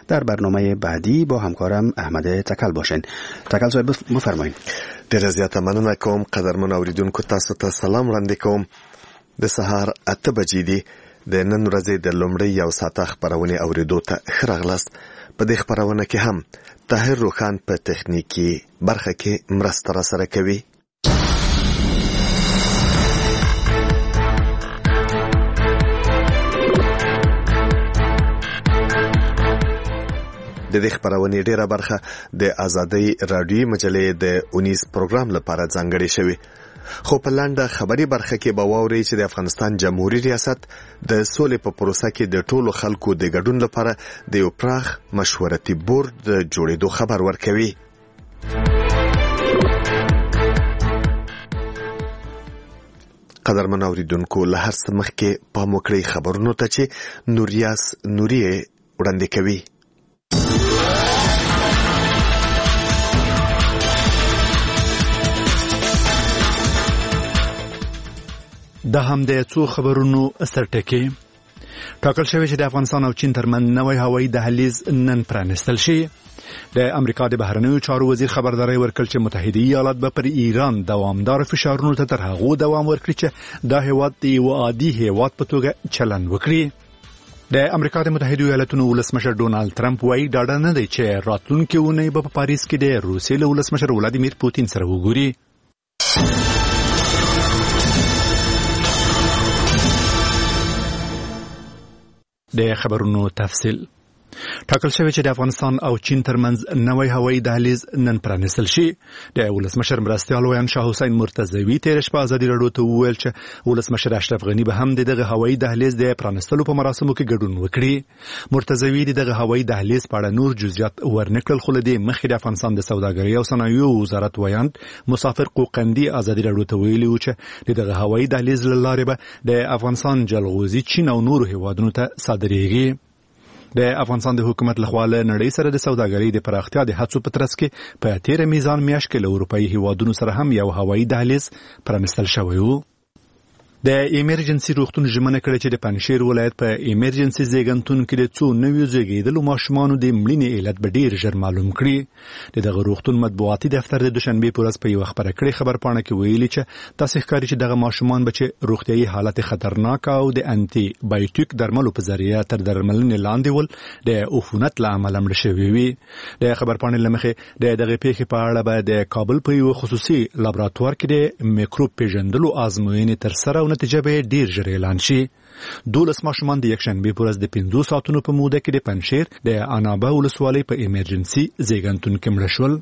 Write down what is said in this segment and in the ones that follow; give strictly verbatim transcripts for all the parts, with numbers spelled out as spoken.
در برنامه بعدی با همکارم احمد تکل باشین. تکل صاحب بفرمایید. ډیره زیاته مننه کوم. قدرمن اوریدونکو تاسو ته سلام وړاندې کوم. د سهار اته بجې دي. د نن ورځې د لومړۍ یو ساعته خبرونه اوریدو ته ښه راغلاست. په دې خبرونه کې هم طاهر روخان په تخنیکی برخه کې مرسته را سره کوي. د دې خبرونه ډیره برخه د ازادۍ رادیو مجلې د اونیس پروګرام لپاره ځانګړې شوی. خو په لاندې خبري برخه کې به واوري چې د افغانستان جمهوریت ریاست د سولې په پروسه کې د ټولو خلکو د ګډون لپاره د یو پراخ مشورتي بورډ د جوړېدو خبر ورکوي. قدرمن اوریدونکو له هر څه مخکې پام وکړئ خبرونو ته چې نوریاس نوري وړاندې کوي. د همدې څو خبرونو سرټکی. ټاکل شوی چې د افغانستان او چین ترمنځ نوی هوایي دهلیز نن پرانستل شي. د امریکا د بهرنیو چارو وزیر خبرداري ورکړ چې متحده ایالات به پر ایران دوامدار فشارونو ته تر هغه دوام ورکړي چې دا هیواد د یو عادي هیواد په توګه چلند وکړي. د امریکا د متحده ایالاتونو ولسمشر ډونالد ترامپ وايي ډاډه نه دی چې راتلونکي اونۍ به په پاریس کې د روسیې له ولسمشر ولادیمیر پوتین سره وګوري. د خبرونو تفصیل. ټاکل شوی چې د افغانستان او چین ترمنځ نوی هوایي دهلیز نن پرانستل شي. د ولسمشر مرستیال ویان شاه حسین مرتضوی تیر شپه ازادي راډیو ته وویل چې ولسمشر اشرف غنی به هم دغه هوایي دهلیز د پرانستلو په مراسمو کې ګډون وکړي. مرتضوی دغه هوایي دهلیز په اړه نور جزئیات ورنکړل، خو د مخکې د افغانستان د سوداګرۍ او صنایعو وزارت ویان مسافر قوقندي ازادي راډیو ته ویلي و چې دغه هوایي دهلیز له لارې به د افغانستان جلغوزي چین او نورو هیوادونو ته صادریږي. د افغانستان د حکومت لخوا له نړۍ سره د سوداګرۍ د پراختیا د هڅو په ترڅ کې په تیر میزان میاشت کې له اروپאי هیوادونو سره هم یو هوایي دهلیز پرانستل شوی و. د ایمرجنسي روغتون ژمنه کړې چې د پنځشیر ولایت په ایمرجنسي زیږنتون کې د څو نویو زیږیدلو ماشومانو د مړینې علت به ډیر ژر معلوم کړي. دغه روغتون مطبوعاتي دفتر د دوشنبه په ورځ په یو خبره کړې خبرپاڼه کې ویلي چې تاسو ښکاري چې دغه ماشومان به چې روغتيایي حالت خطرناک او د انټي بایوټیک درملو په ذریعہ تر درملنې لاندې ول د عفونت له امله مړ شوي وي. د خبرپاڼې لمخې د دغه پیښې په اړه به د کابل په یو خصوصي لابراتوار کې د میکروب پیژندلو آزموینې تر سره او نتیجه به ډیر ژر اعلان شي. دولس ماشومان د یکشنبه په ورځ د پنځو ساعتونو په موده کې د پنځشیر د انابه ولسوالۍ په ایمرجنسي زیږنتون کې مړه شول.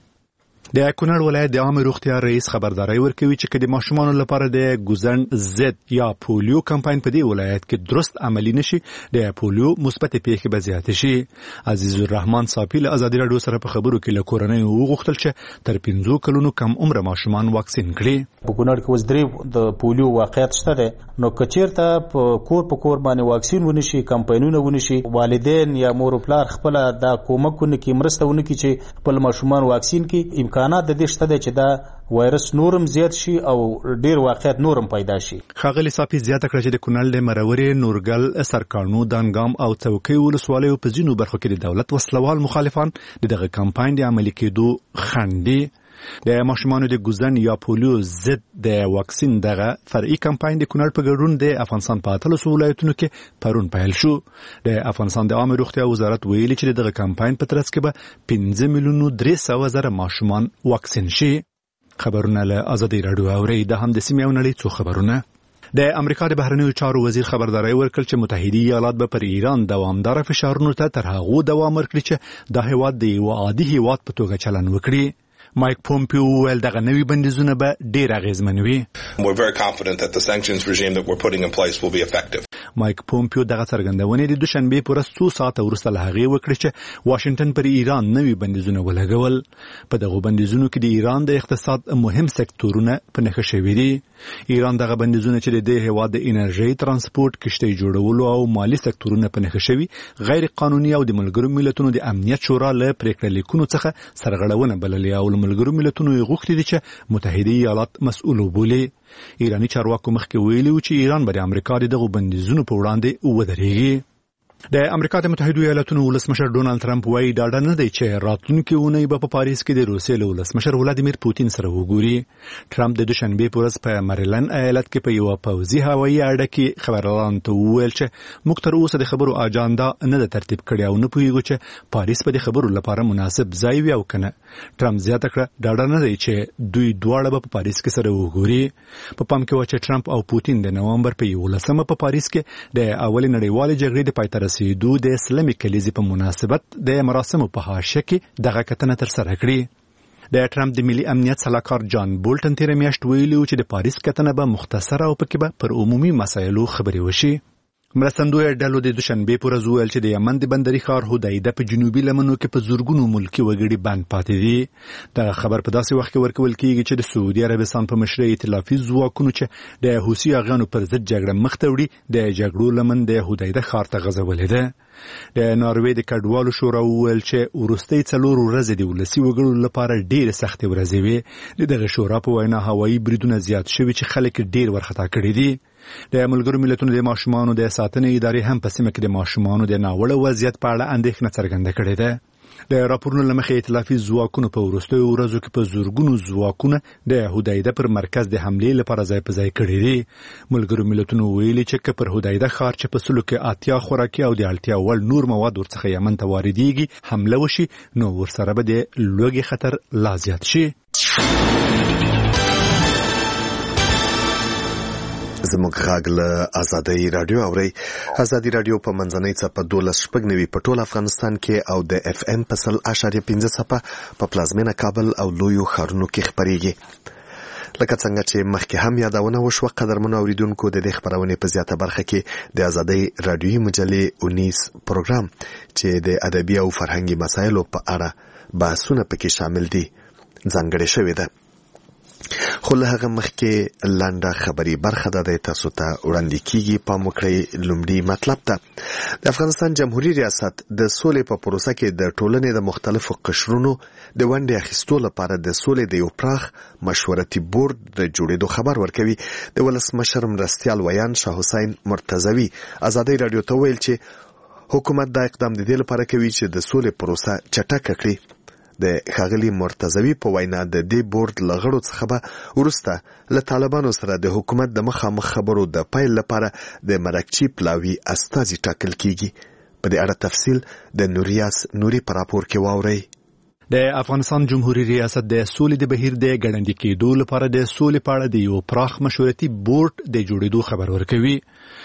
د کونړ ولایت د عامه روغتیا رئیس خبرداري ورکوي چې د ماشومانو لپاره د ګوزن زد یا پولیو کمپاین په دې ولایت کې درست عملی نشي د پولیو مثبت پیښې به زیات شي. عزیز الرحمن صافی له ازادي راډیو سره په خبرو کې له کورنۍ وغوښتل چې تر پنځو کلونو کم عمر ماشومان واکسین کړي. په کونړ کې اوس درې د پولیو واقعیت شته ده، نو کچیرته په کور په کور باندې واکسین ونشي، کمپاینونه ونشي، والدین یا مور او پلار خپل د کومکونه کې مرسته ونه کوي چې خپل ماشومان واکسین کړي، امکانات د دې شته ده چې دا وایرس نورم زیات شي او ډیر واقعیت نورم پیدا شي. خاغلی صافی زیاته کړه چې د کونړ د مرورې نورګل سرکانو دانګام او څوکۍ ولسوالیو په ځینو برخو کې د دولت وسلوال مخالفان دغه کمپاین د عملي کېدو خندي. د ماشومانو د ګوزن یا پولیو ضد د واکسین دغه فرعي کمپاین د کونړ په ګډون د افغانستان په اتلسو ولایتونو کې پرون پیل شو. د افغانستان د عامه روغتیا وزارت ویلي چې دغه کمپاین په ترڅ کې به پنځه میلیونه درې سوه زره ماشومان واکسین شي. خبرونه له ازادي راډیو اوري. د هم د سیمې او نړۍ څو خبرونه. د امریکا د بهرنیو چارو وزیر خبرداري ورکړ چې متحده ایالات به پر ایران دوامدار فشارونو ته تر هغه دوام ورکړي چې د هیواد د یو عادي هیواد په توګه چلند وکړي. مایک پومپیو ویل دغه نوي بندیزونه به ډیر اغیزمن وي. We're very confident that the sanctions regime that we're putting in place will be effective. مایک پومپیو دغه څرګندونه د دوشنبه په ورځ څو ساعته وروسته له هغې وکړه چې واشنگټن پر ایران نوي بندیزونه ولګول. په دغه بندیزونو کې د ایران د اقتصاد مهم سکتورونه په نښه شوي دي. ایران دغه بندیزونه چې د دې هیواد د انرژي، ترانسپورت، کشتۍ جوړولو او مالی سکتورونه په نښه شوي غیر قانوني او د ملګرو ملتونو د امنیت شورا له پریکړه لیکونو څخه سرغړونه بللې او ملګرو ملتونو یې غوښتي دي چې متحده ایالات مسؤل وبولي. ایرانی چارواکو مخکې ویلي و چې ایران به د امریکا دغه بندیزونو په وړاندې ودرېږي. د امریکا د متحده ایالاتونو ولسمشر ډونالد ترامپ وايي ډاډه نه دی چې راتلونکي اونۍ به په پاریس کې د روسیې له ولسمشر ولادیمیر پوتین سره وګوري. ترامپ د دوشنبه په ورځ په مریلند ایالت کې په یو پوځي هوایي اډه کې خبريالانو ته وویل چې موږ تر اوسه د خبرو اجنډا نه د ترتیب کړې او نه پوهیږو چې پاریس په دې خبرو لپاره مناسب ځای وي او کنه. ترامپ زیاته کړه ډاډه نه دی چې دوی دواړه په پاریس کې سره وګوري. په پام کې و چې ترامپ او پوتین د نومبر په یولسمه په پاریس کې د اول نړیوال جګړې د پای ته رسیدو د اسلامي کلیزې په مناسبت د مراسمو په حاشیه کې دغه کتنه تر سره کړې. د ترامپ د ملي امنیت سلاکار جان بولټن تیر میاشت ویلي چې د پاریس کتنه به مختصره او پکې به پر عمومي مسایلو خبرې وشي. مرستندوی ډلو د دوشنبه په ورځ ویل چې د یمن د بندري ښار هدایده په جنوبي لمنو کې په زورګونو ملکی وګړي بند پاتې دي. دا خبر په داسې وخت کې ورکول کیږي چې د سعودي عربستان په مشرۍ ائتلافي ځواکونو چې د حوثي اغانو پر ضد جګړه مخ ته وړي د جګړو لمن د هدایده ښار ته غځولې ده. د ناروې د کډوالو شورا ویل چې ورستۍ څلور ورځې د ولسي وګړو لپاره ډېر سختې ورځې وي. دغه شورا په وینا هوایي بریدونه زیات شوي چې خلک ډېر ورخطا کړي دي. د ملګرو ملتونو د ماشومانو د ساتنې ادارې هم په سیمه کې د ماشومانو د ناوړه وضعیت په اړه اندېښنه څرګنده کړې ده. د راپورونو له مخې ائتلافي ځواکونو په وروستیو ورځو کې په زورګونو ځواکونه د هدایده پر مرکز د حملې لپاره ځای په ځای کړي دي. ملګرو ملتونو ویلي چې پر هدایده ښار چې په سلو کې اتیا خوراکي او د اړتیا وړ نور مواد ورڅخه یمن ته واردېږي حمله وشي نو ورسره به د لوږې خطر لا زیات شي. زموږ غږ له ازادي رادیو اوري. ازادي رادیو په منځنۍ څپه دولس شپږ نوي په ټول افغانستان کې او د اف ام په سل اشاریه پنځه څپه په پلازمینه کابل او لویو ښارونو کې خبريږي. لکه څنګه چې مخکې هم یادونه وشوه قدرمنو اوریدونکو د دې خبرونې په زیاته برخه کې د ازادي رادیوي مجلې اونیس پروګرام چې د ادبي او فرهنګي مسایلو په اړه بحثونه پکې شامل دي ځانګړی شوی ده. خو له هغه مخکې لنډه خبري برخه د تاسو ته وړاندې کیږي. په مکړی لومړی مطلب ده د افغانستان جمهوریت ریاست د سولې په پروسه کې د ټولنې د مختلفو قشرونو د ونډې اخیستو لپاره د سولې د یو پراخ مشورتي بورډ د جوړېدو خبر ورکوي. د ولسمشر مرستیال ویان شاه حسین مرتضوی ازادي رادیو ته ویل چې حکومت دا اقدام د دې لپاره کوي چې د سولې پروسه چټکه کړي. د ښاغلي مرتضوی په وینا د دې بورډ لغړو څخه به وروسته له طالبانو سره د حکومت د مخامخ خبرو د پیل لپاره د مرکچی پلاوي استازي ټاکل کیږي. په دې اړه تفصیل د نوریاس نوري په راپور کې واورئ. د افغانستان جمهوریت ریاست د سولې د بهیر د ګړندې کېدو لپاره د سولې په اړه د یو پراخ مشورتي بورډ د جوړېدو خبر ورکوي.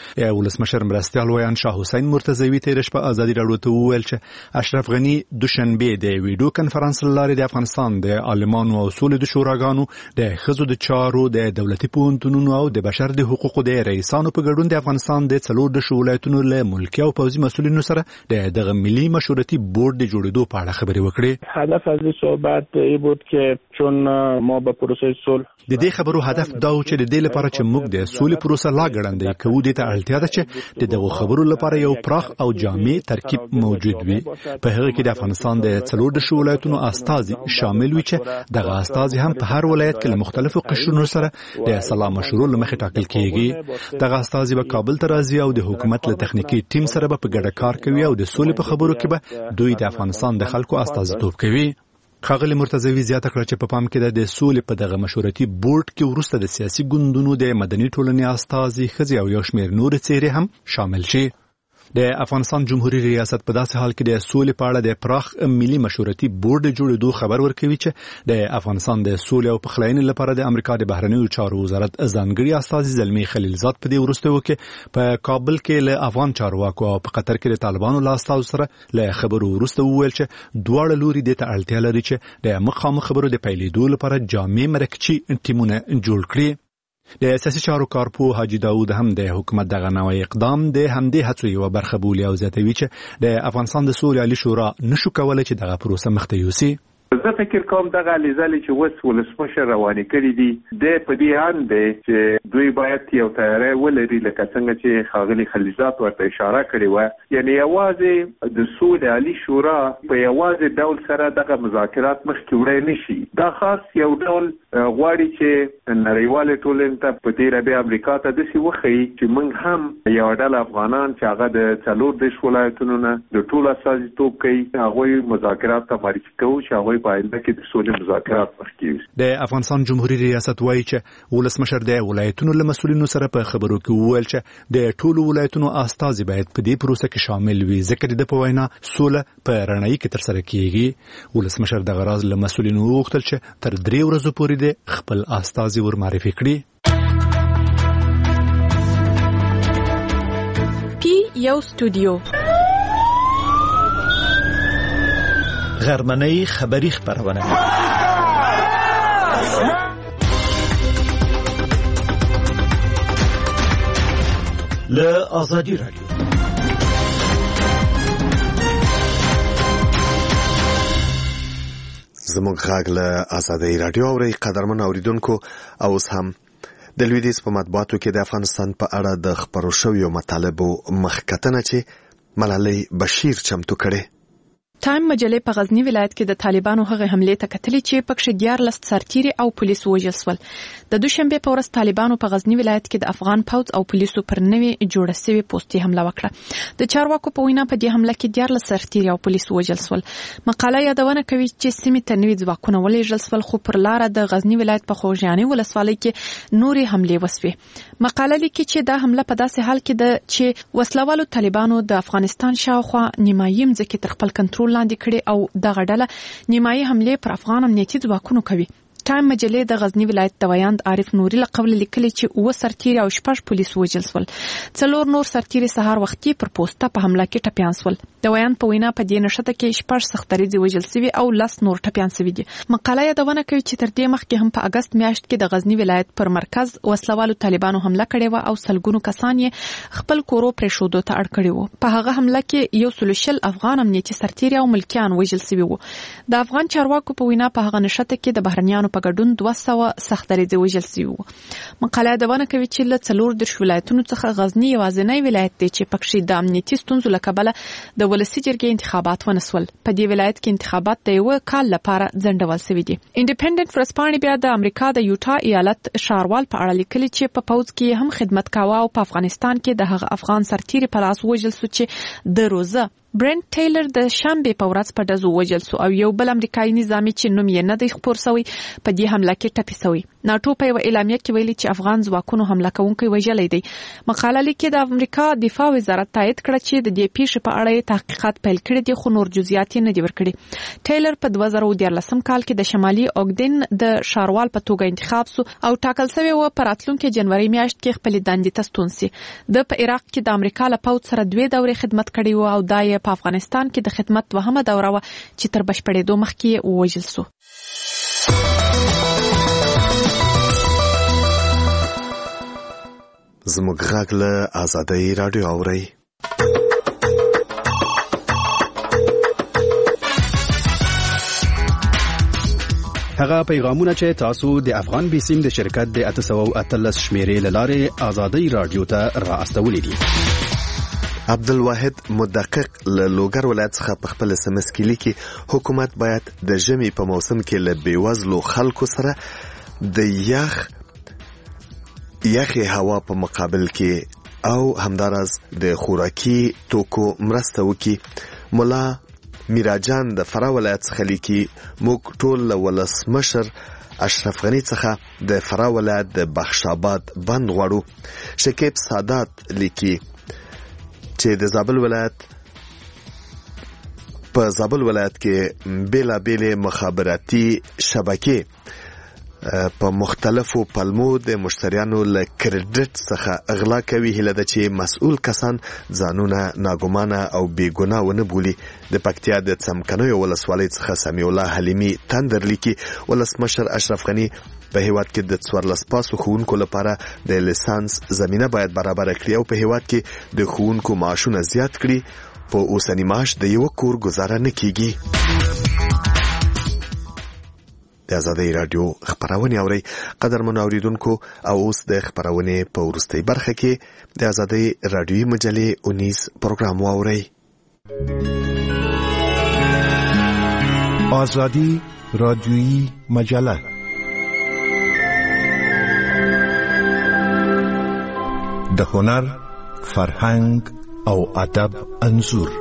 ولسمشر مرستیال ویان شاه حسین مرتضوی تیر شپه ازادي رادیو ته وویل چې اشرف غنی دوشنبه د ویډیو کانفرنس لارې د افغانستان د عالمانو او سولې د شوراګانو د ښځو د چارو د دولتي پوهنتونونو او د بشر د حقوقو د رئیسانو په ګډون د افغانستان د څلور د ولایتونو له ملکي او پوځي مسؤلینو سره د دغه ملي مشورتي بورډ د جوړېدو په اړه خبرې وکړې. هدف از این صحبت ای بود که چون ما به پروسه صلح د دې خبرو هدف دا و چې د دې لپاره چې موږ د سولې پروسه لا ګړندۍ کوو د ته اړتیا ده چې د دغه خبرو لپاره یو پراخ او جامع ترکیب موجود وي. په هغه کې د افغانستان د څلور د ولایتونو استازي شامل وي چې دغه استازي هم په هر ولایت کې له مختلفو قشرونو سره د سلا مشورو لمخې ټاکل کیږي. دغه استازي به کابل ته راځي او د حکومت له تخنیکی ټیم سره به په ګډه کار کوي او د سولې په خبرو کې به دوی د افغانستان د خلکو استازیتوب کوي. ښاغلي مرتضوی زیاته کړه چې په پام کې د سولې په دغه مشورتي بورډ کې وروسته د سیاسي ګوندونو د مدني ټولنې استازي ښځې او یو شمېر نور څېرې هم شامل شي. د افغانستان جمهوریت ریاست په داسې حال کې د سولې په اړه د پراخ ملي مشورتي بورډ جوړېدو خبر ورکوي چې د افغانستان د سولې او پخلاینې لپاره د امریکا د بهرنیو چارو وزارت ځانګړي استازي زلمی خلیلزاد په دې وروستیو کې په کابل کې له افغان چارواکو او په قطر کې د طالبانو له استازو سره له خبرو وروسته وویل چې دواړه لوري د ته اړتیا لري چې د مخامخ خبرو د پیلېدو لپاره جامع مرکچی ټیمونه جوړ کړي. د سیاسي چارو کارپوه حاجي داود هم د حکومت دغه نوې اقدام د همدې هڅو یوه برخه بولي او زیاتوي چې د افغانستان د سولې عالي شورا نشو کولی چې دغه پروسه مخته یوسي. زه فکر کوم دغه لیزلې چې وس ولسمشر روانې کړي دي د په دې ان دی چې دوی باید یو تیاری ولري لکه څنګه چې ښاغلي خلیلزاد ورته اشاره کړې وه. یعنی یوازې د سولې عالي شورا په یوازې ډول سره دغه مذاکرات مخکې وړی نشي. دا خاص یو ډول غواړي چې نړیوال ټولنې ته په دې رابطه امریکا ته د سی وخی چې موږ هم یو ډول افغانان چې هغه د څلور دیش ولایتونو نه د ټول استازیتوب کوي هغه مذاکرات ته معرفي کوي چې هغه په آینده کې د سولې مذاکرات وکړي. د افغانستان جمهوریت ریاست وایي چې ولسمشر د ولایتونو له مسؤلینو سره په خبرو کې وویل چې د ټولو ولایتونو استازي باید په دې پروسه کې شامل وي ځکه د په وینا سوله په رڼایي کې تر سره کیږي. ولسمشر د غراض له مسؤلینو وغوښتل چې تر درې ورځې پورې د خپل استازي ور معرفي کړي. پی یو استودیو غرمنۍ خبری خبرونه له آزادی رادیو. زموږ غږ له آزادی رادیو اوري قدرمن اوریدونکو او اوس هم د لویدیځ په مطبوعاتو کې د افغانستان په اړه د خبرو شویو مطالبو مخکتنه چې ملالۍ بشیر چمتو کړي. ټایم مجلې په غزنی ولایت کې د طالبانو هغه حمله ته کتلې چې پکښ دیارلس سرتیري او پولیس وژل شول. د دوشنبه په ورځ طالبانو په غزنی ولایت کې د افغان پوځ او پولیسو پر نوې جوړه شوې پوسټي حمله وکړه. د چارواکو په وینا په دې حمله کې دیارلس سرتیري او پولیس وژل شول. مقاله یادونه کوي چې سیمې ته نوې ځواکونه ولېږل شول خو پر لار د غزنی ولایت په خوږیاني ولسوالۍ کې نورې حملې وسوې. مقاله لیکي چې دا حمله په داسې حال کې ده چې وسلوالو طالبانو د افغانستان شاوخوا نیمایي مځکې تر خپل کنټرول لاندې کړي او دغه ډله نیمایي حمله پر افغان امنیتي ځواکونو کوي. ټایم مجلې د غزنی ولایت د ویاند عارف نوري له قبل لیکلي چې اوه سرتیري او شپږ پولیس وژل شول. څلور نور سرتیري سهار وختي پر پوسټه په حمله کې ټپیان شول. د ویاند په وینا په دې نښته کې شپږ سختریزي وژل شوي او لس نور ټپیان شوي دي. مقاله یادونه کوي چې تر دې مخکې هم په اگست میاشت کې د غزنی ولایت پر مرکز وسلوالو طالبانو حمله کړې و او سلګونو کسان یې خپل کورو پرېښودو ته اړ کړي وو. په هغه حمله کې یو سل شل افغان امنیتي سرتیري او ملکیان وژل شوي وو. د افغان چارواکو په وینا په هغه نښته کې د بهرنیانو په ګډون دوه سوه سختریزي وژل شوي وو. مقاله یادونه کوي چې له څلور دېرش ولایتونو څخه غزنی یوازینی ولایت دی چې پکښې د امنیتي ستونزو له کبله د ولسي جرګې انتخابات ونسول. په دې ولایت کې انتخابات د یو کال لپاره ځنډول شوي دي. انډیپندنت ورځپاڼې بیا د امریکا د یوټا ایالت شاروال په اړه لیکلي چې په پوځ کې هم خدمت کاوه او په افغانستان کې د هغه افغان سرتیري په لاس وژل شو چې د روزه برنت ټیلر د شنبه په ورځ په ډزو وژل شو او یو بل امریکایي نظامي چې نوم یې نه دی خپور شوی په دې حمله کې ټپي شوی. ناټو په یو اعلامیه کې ویلي چې افغان ځواکونو حمله کوونکي وژلي دي. مقاله لیکي د امریکا دفاع وزارت تایید کړ چې د دې پیښې په اړه تحقیقات پیل کړي دي خو نور جزئیات نه دي ورکړي. ټیلر په دوه زره دیارلسم کال کې د شمالي اوګدن د شاروال په توګه انتخاب شو او ټاکل شوی و په راتلونکي جنوري میاشت کې خپل دندې ته ستون شي. د په عراق کې د امریکا له پوځ سره دوه دورې خدمت کړي و او دا یې په افغانستان کې د خدمت دوهمه دوره و چې تر بشپړېدو مخکې ووژل شو. زموږ غږ له آزادی رادیو اوري. هغه پیغامونه چې تاسو د افغان بیسیم د شرکت د اته سوه اتلس شمیرې له لارې آزادی رادیو ته را استولې دي. عبدالواحد مدقق له لوګر ولایت څخه په خپل اس ام اس کې لیکي حکومت باید د ژمي په موسم کې له بیوزلو خلکو سره د یخ یخي هوا په مقابل کې او همدارس د خوراکي توکو مرسته وکړي. مولا میراجان د فراه ولایت څخه لیکي موږ ټول له ولسمشر اشرف غنی څخه د فراه ولایت د بخشاباد بند غواړو. شکیب سادات لیکي چې د زابل ولایت په زابل ولایت کې بیلا بیلې مخابراتي شبکې په مختلفو پلمو د مشتریانو له کریډټ څخه اغلا کوي. هیله ده چې مسؤل کسان ځانونه ناګمانه او بیګناه ونه بولي. د پکتیا د څمکنیو ولسوالۍ څخه سمیع الله حلیمي تندر لیکي ولسمشر اشرف غنی په هیواد کې د څوارلس پاسو ښوونکو لپاره د لیسانس زمینه باید برابر کړي او په هیواد کې د ښوونکو معاشونه زیات کړي. په اوسنی معاش د یو کور گزاره نه کیږي. د آزادی رادیو خبرونه اوري قدرمن اوریدونکو او اوس د خبرونه په ورستۍ برخه کې د آزادی رادیوي مجلې انیس پروګرام واوري. آزادی رادیویی مجله د هنر، فرهنګ او ادب انځور.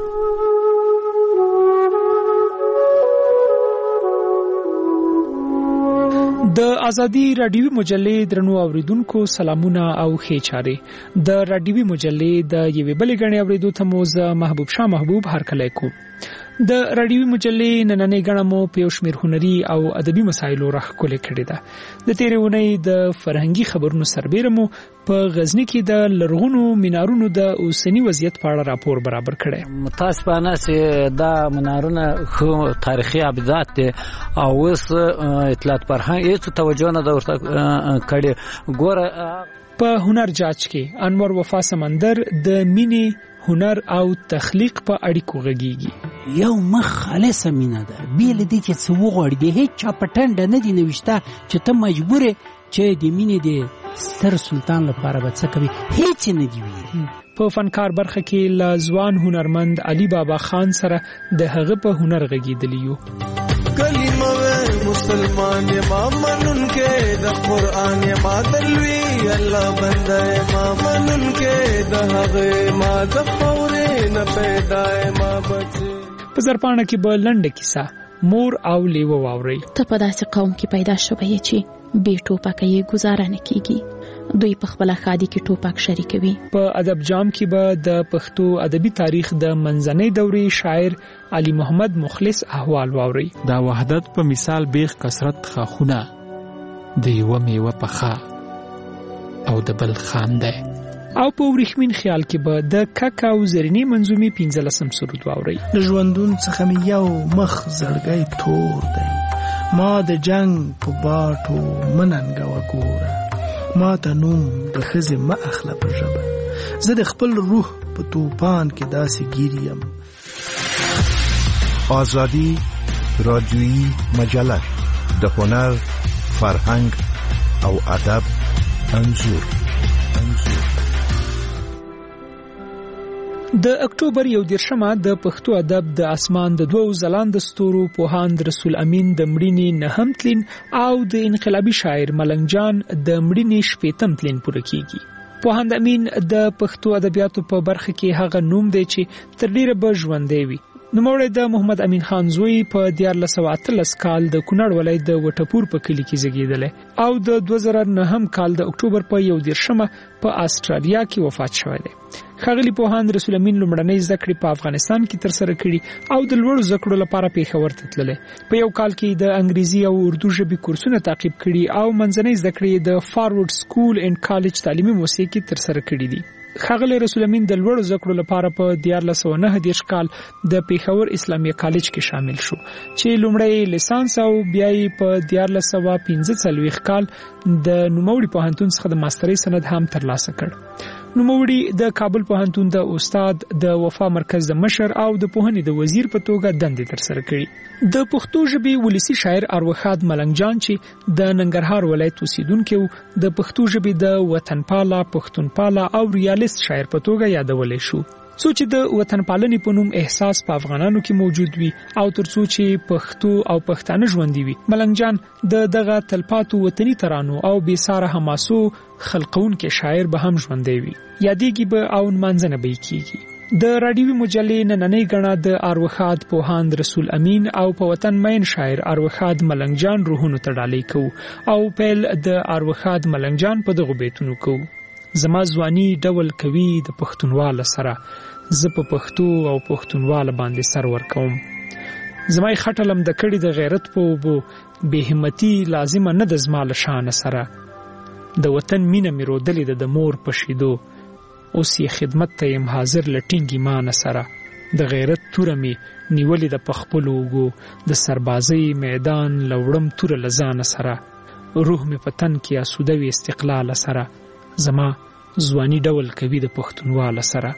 د ازادي رادیوي مجلې درنو اوریدونکو سلامونه او ښې چارې. د رادیوي مجلې د یوې بلې غړي اوریدو ته مو زه محبوب شاه محبوب هرکلی کوم. د رادیوي مجلې نننۍ غړه مو په یو شمېر هنري او ادبي مسایلو راښکلې کړې ده. د تېرې اونۍ د فرهنګي خبرونو سربېره مو په غزني کې د لرغونو منارونو د اوسنی وضعیت په اړه راپور برابر کړی. متاسفانه چې دا منارونه خو تاریخي ابدات دي او اوس اطلاعات فرهنګ هیڅ توجه نه ورته کړي. ګوره په هنر جاج کې انور وفا سمندر د مینې، هنر او تخلیق په اړیکو غږیږي. یو مخ خالصه مینه ده، بیل دي چې څو غوړ دي، هیڅ چا پټنډ نه دي نوښته چې ته مجبور چې د مینې د ستر سلطان لپاره به څه کوي، هیڅ نه دی ویلي. په فنکار برخه کې له ځوان هنرمند علي بابا خان سره د هغه په هنر غږیدلی یو. کلمه مسلمان ما منن کې د قران ما دلوي الله بنده ما منن کې د هغه ما د خورې نه پیدا ما بچ. په زرپانه کې به لنډه کیسه مور او لیوه واوري. ته په داسې قوم کې پیدا شوی چې بې ټوپکه یې گزاره نه کیږي. دوی په خپل خادي کې ټوپک شریکوي. په ادب جام کې به د پښتو ادبي تاریخ د منځنۍ دورې شاعر علي محمد مخلص احوال واوري. دا وحدت په مثال بیخ کثرت خاخونه د یو میوه پخا او د بل خانده. او په ورخمین خیال کې به د کاکاو زرینی منظومي پنځلسم سرود واوري. ژوندون څخه یو مخ زړګي تور دی، ما د جنگ په باټو مننګ وګوره، ما ته نوم د خزه ما اخله په ژبه، زه د خپل روح په توپان کې داسې ګیریم. ازادي رادیوي مجله د هنر، فرهنګ او ادب انځور. د اکتوبر یو دیرشمه د پښتو ادب د اسمان د دوو ځلانده ستورو پوهاند رسول امین د مړینې نهم تلین او د انقلابي شاعر ملنګ جان د مړینې شپېتم تلین پوره کیږي. پوهاند امین د پښتو ادبیاتو په برخه کې هغه نوم دی چې تر ډیره به ژوندی وي. نوموړی د محمد امین خان زوی په دیارلس سوه اتلس کال د کونړ ولایت د وټپور په کلي کې زیږیدلی او د دوه زره نهم کال د اکتوبر په یو دیرشمه په استرالیا کې وفات شوی دی. ښاغلي پوهاند رسول امین لومړنۍ زده کړې په افغانستان کې ترسره کړي او د لوړو زده کړو لپاره پیښور ته تللی. په یو کال کې د انګریزي او اردو ژبې کورسونه تعقیب کړي او منځنۍ زده کړې د فارورډ سکول اینډ کالج تعلیمي موسسې کې ترسره کړي دي. ښاغلی رسول امین د لوړو زده کړو لپاره په دیارلس سوه نهه دېرش کال د پیښور اسلامیه کالج کې شامل شو چې لومړی لیسانس او بیا یې په دیارلس سوه پنځه څلوېښت کال د نوموړي پوهنتون څخه د ماسترۍ سند هم ترلاسه کړ. نوموړي د کابل پوهنتون د استاد، د وفا مرکز د مشر او د پوهنې د وزیر په توګه دندې ترسره کړي. د پښتو ژبې ولسی شاعر اروخاد ملنګ جان چې د ننګرهار ولایت اوسیدونکی و، د پښتو ژبې د وطنپاله، پښتونپاله او ریالیست شاعر په توګه یادولای شو. څو چې د وطن پالنې په نوم احساس په افغانانو کې موجود وي او ترڅو چې پښتو او پښتانه ژوندي وي، ملنګ جان د دغه تلپاتو وطني ترانو او بې ساره حماسو خلقونکي شاعر به هم ژوندی وي. یادېږي به او نمانځنه به یې کیږي. د رادیوي مجلې نننۍ غړه د اروخاد پوهاند رسول امین او په وطن مین شاعر اروخاد ملنګ جان روحونو ته ډالۍ کوو او پیل د اروخاد ملنګ جان په دغو بیتونو کوو. زما ځواني ډول کوي د پښتونواله سره، زه په پښتو او پښتونواله باندې سر ورکوم. زما خټلم د کړي د غیرت په وبو، بې همتی لازمه نه د زما له شانه سره. د وطن مینه مې رودلې ده د مور په شیدو، اوس یې خدمت ته یم حاضر له ټینګ ایمانه سره. د غیرت توره مې نیولې ده په خپلو اوږو، د سربازۍ میدان له وړم توره له ځانه سره. روح مې په تن کې آسوده وي استقلال سره، زما ځواني ډول کوي د پښتونواله سره.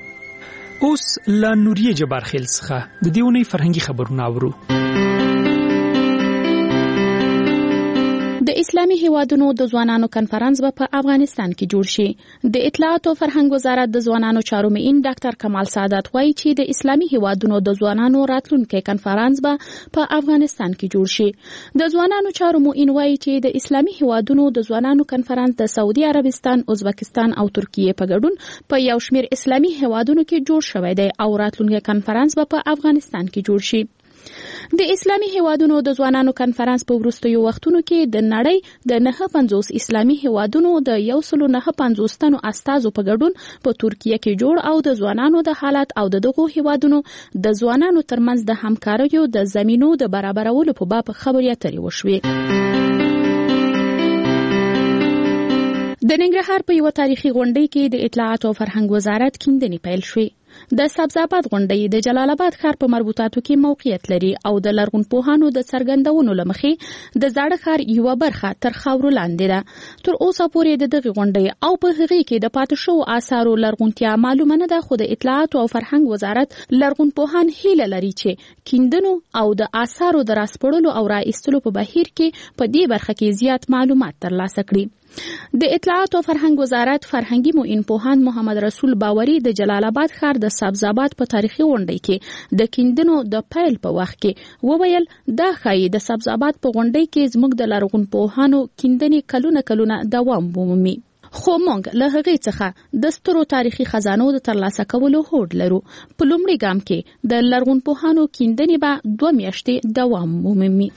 اوس له نوریه جبار خیل څخه د دې اونۍ فرهنګي خبرونه اورو. د د اسلامي هیوادونو د ځوانانو کنفرانس به په افغانستان کې جوړ شي. د اطلاعات او فرهنګ وزارت د ځوانانو چارو معین ډاکټر کمال سعادت وایي چې د اسلامي هیوادونو د ځوانانو راتلونکي کنفرانس به په افغانستان کې جوړ شي. د ځوانانو چارو معین وایي چې د اسلامي هیوادونو د ځوانانو کنفرانس د سعودي عربستان، ازبکستان او ترکیه په ګډون په یو شمېر اسلامي هیوادونو کې جوړ شوی دی او راتلونکي کنفرانس به په افغانستان کې جوړ شي. د اسلامي هیوادونو د ځوانانو کنفرانس په وروستیو وختونو کې د نړۍ د نه پنځوس اسلامي هیوادونو د یو سل نه پنځوس تنو استازو په ګډون په ترکیه کې جوړ او د ځوانانو د حالت او د دغو هیوادونو د ځوانانو ترمنځ د همکاریو د زمینو د برابرولو په باب خبرې اترې وشوې. د ننګرهار په یو تاریخي غونډه کې د اطلاعات او فرهنګ وزارت کیندنې پیل شوې. د سبزاباد غونډه د جلال آباد ښار په مربوطاتو کې موقعیت لري او د لرغونپوهانو د څرګندونو له مخې د زاړه ښار یوه برخه تر خاورو لاندې ده. تر اوسه پورې د دغې غونډې او په هغې کې د پاتې شوو آثارو لرغونتیا معلومه نه ده، خو د اطلاعات او فرهنګ وزارت لرغونپوهان هیله لري چې کیندنو او د آثارو د راسپړلو او را ایستلو په بهیر کې په دې برخه کې زیات معلومات ترلاسه کړي. د اطلاعات او فرهنګ وزارت فرهنګي معین پوهاند محمد رسول باوري د جلال آباد ښار د سبزاباد په تاریخي غونډه کې د کیندنو د پیل په وخت کې وویل دا ښایي د سبزاباد په غونډه کې زموږ د لرغونپوهانو کیندنې کلونه کلونه دوام ومومي. خو موږ له هغې څخه د سترو تاریخي خزانو د ترلاسه کولو هوډ لرو. په لومړي ګام کې د لرغونپوهانو کیندنې به دوه میاشتې دوام ومومي.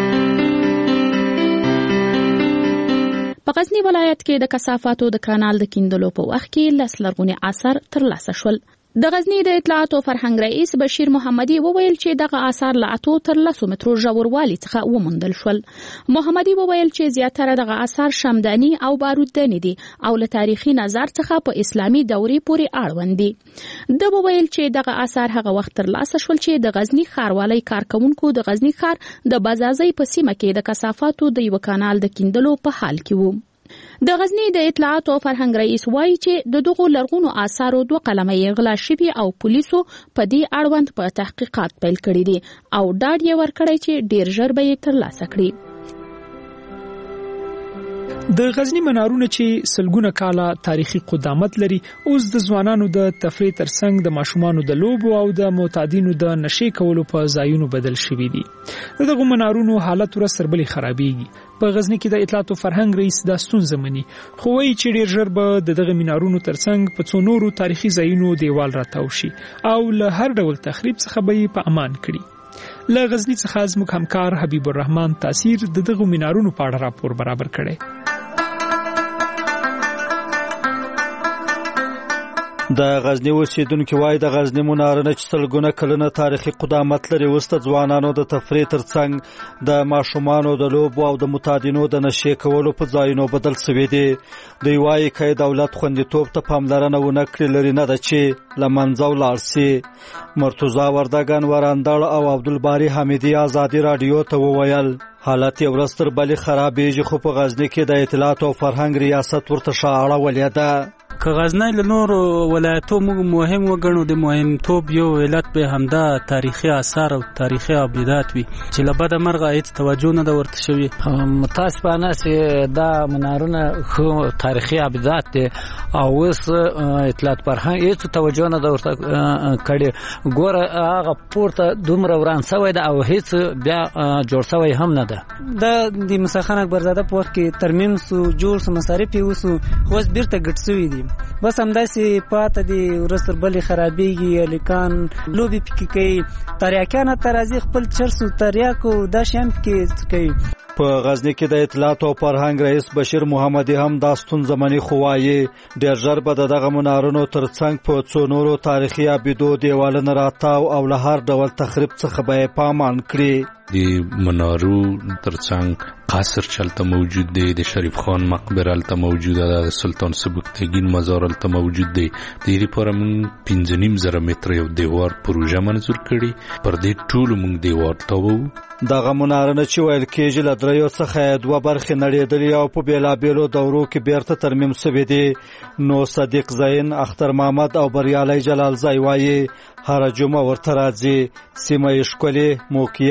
په غزنی ولایت کې د کثافاتو د کانال د کیندلو په وخت کې لس لرغوني آثار ترلاسه شول. د غزنی د اطلاعات او فرهنګ رئیس بشیر محمدي وویل چې دغه آثار له اتو تر لسو مترو ژوروالي څخه وموندل شول. محمدي وویل چې زیاتره دغه آثار شمداني او بارودداني دي او له تاریخي نظر څخه په اسلامي دورې پورې اړوند دي. د وویل چې دغه آثار هغه وخت ترلاسه شول چې د غزنی ښاروالۍ کارکونکو د غزنی ښار د بازازۍ په سیمه کې د کثافاتو د یو کانال د کیندلو په حال کې وو. د غزنی د اطلاعات او فرهنګ رئیس وایي چې د دغو لرغونو آثارو دوه قلمه یې غلا شوي او پولیسو په دې اړوند په تحقیقات پیل کړي دي او ډاډ یې ورکړی چې ډیر ژر به یې ترلاسه کړي. د غزنی منارونه چې سلګونه کاله تاریخي قدامت لري اوس د ځوانانو د تفریح ترڅنګ د ماشومانو د لوبو او د معتادینو د نشې کولو په ځایونو بدل شوي دي. دغه منارونو حالت ورځ تر بلې خرابېږي. په غزنی کې د اطلاعات او فرهنګ رئیس دا ستونزه مني، خو وایي چې ډیر ژر به د دغه منارونو ترڅنګ په څو نورو تاریخي ځایونو دیوال راتاو شي او له هر ډول تخریب څخه به یې په امان کړي. له غزنی څخه زموږ همکار حبیب الرحمن تاثیر د دغه منارونو په اړه راپور برابر کړی. د غزنی اوسیدونکو وایي د غزنی منارونه چې سلګونه کلونه تاریخي قدامت لري اوس د ځوانانو د تفریح ترڅنګ د ماشومانو د لوبو او د معتادینو د نشې کولو په ځایونو بدل شوي دي. دوی وایي که دولت خوندیتوب ته پاملرنه ونه کړي لري نه ده چې له منځه ولاړ شي. مرتضی وردګان وراندړ او عبدالباري حمیدي ازادي راډیو ته وویل حالت یې ورځ تر بلې خرابېږي، خو په غزنی کې د اطلاعات او فرهنګ ریاست ورته ښه اړولې ده. که غزنی له نورو ولایتو موږ مهم وګڼو، د مهمتوب یو علت به همدا تاریخي آثار او تاریخي ابدات وي چې له بده مرغه هیڅ توجه نه ده ورته شوې. متاسفانه چې دا منارونه خو تاریخي ابدات دي او اوس اطلاعات فرهنګ هیڅ توجه نه ده ورته کړې. ګوره هغه پورته دومره وران شوی ده او هیڅ بیا جوړ شوی هم نه ده. دا د مساخان اکبرزاده په وخت کې ترمیم سو جوړ سو مصارف یې وسو، خو اوس بیرته ګډ شوي دي. بس همداسې پاته دي ورځ تر بلې خرابېږي. هلکان لوبې پکې کوي، تریاکیان حتی راځي خپل چرس و تریاک او دا شیان پکې کوي. په غزنی کې د اطلاعات او فرهنګ رئیس بشیر محمدي هم دا ستونزه مني، خو وایي ډېر ژر به د دغه منارونو ترڅنګ په څو نورو تاریخي ابدو دیوالونه راتاو او له هر ډول تخریب څخه به یې پامان کړي. د منارو ترڅنګ قصر چلته موجود دی، د شریف خان مقبره الته موجوده ده، د سلطان سبکتګین مزار الته موجود دی. د دې لپاره موږ پنځه نیم زره متره یو دیوار پروژه منظور کړي، پر دې ټولو موږ دیوار تاوو. دغه منارونه چې ویل کېږي له دریو څخه دوه برخې نړېدلې او په بېلابېلو دورو کې بیرته ترمیم شوي دي. نو صدیق زین، اختر محمد او بریالی جلال زای وایي هره جمعه ورته راځي. سیمه یې ښکلې، موقعیت یې زړه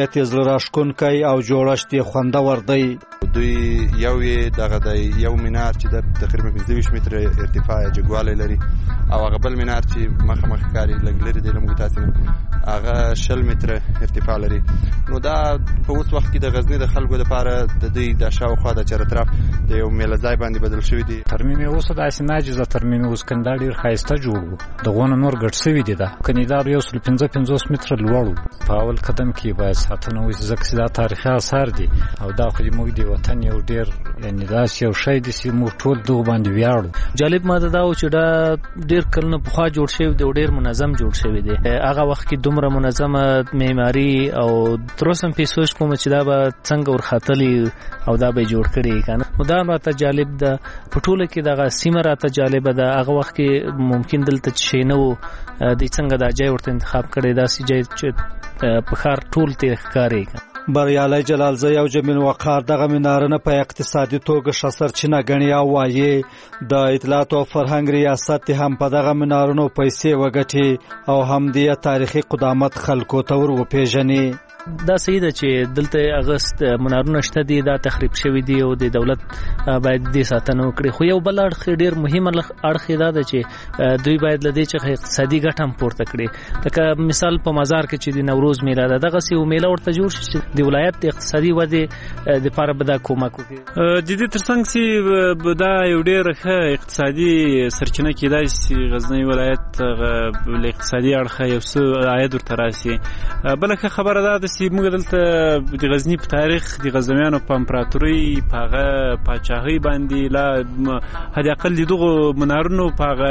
زړه راښکونکی او جوړښت یې خوندور دی. دوی یو یې دغه د یو مینار چې د تقریبا پنځه ویشت متره ارتفاع جګوالی لري او هغه بل مینار چې مخامخ ښکاري لږ لرې دی له موږ تاسې نه هغه شل متره ارتفاع لري. نو دا په اوس وخت کې د غزني د خلکو لپاره د دوی د شاوخوا د چرطرف د یو میله ځای باندې بدل شوي دي. ترمیم یې اوس داسې ناجیزه ترمیم اوس کنده ډېر ښایسته جوړ و دغونه نور ګډ شوي دي. دا کنیدار یو سل پنځه پنځوس متره لوړ و. په اول قدم کې باید ساتنه وشي ځکه چې دا تاریخي آثار دي او دا خو زموږ د وطن یو ډېر یعنې داسې یو شی دی چې موږ ټول دغو باندې ویاړو. جالب ماده دا و چې دا ډېر کلونه پخوا جوړ شوی دی او ډېر منظم جوړ شوی دی. هغه وخت کې دومره منظمه معماري او تر اوسه هم پې سوچ کوم چې دا به څنګه ورختلي او دا به یې جوړ کړي که نه. نو دا راته جالب ده. په ټوله کې دغه سیمه راته جالبه ده. هغه وخت کې ممکن دلته چې شی نه و دوی څنګه دا ځای ورته انتخاب کړی داسې ځای چې په ښار ټول ترې ښکاري. بریالی جلالزی او جمیل وقار دغه مینارونه په اقتصادي توګه ښه سرچینه ګڼي او وایي د اطلاعات او فرهنګ ریاست هم په دغه مینارونو پیسې وګټي او هم د تاریخي قدامت خلکو ته ور وپېژني. دا صحیح ده چې دلته اغست منارونه شته دي دا تخریب شوي دي او د دولت باید دې ساتنه وکړي. خو یو بل اړخ ډېر مهم اړخ دا ده چې دوی باید له دې څخه اقتصادي ګټه هم پورته کړي. لکه مثال په مزار کې چې د نوروز میله ده دغسې یو میله ورته جوړ شي چې د ولایت د اقتصادي ودې دپاره به دا کومک وکړي. د دې تر څنګ چې دا یو ډېر ښه اقتصادي سرچینه کېدای شي غزنی ولایت له اقتصادي اړخه یو څه عاید ورته راسي. بله ښه خبره دا ده چې موږ دلته د غزني په تاریخ د غزنویانو په امپراتورۍ په هغه پاچاهۍ باندې لا حد اقل د دغو منارونو په هغه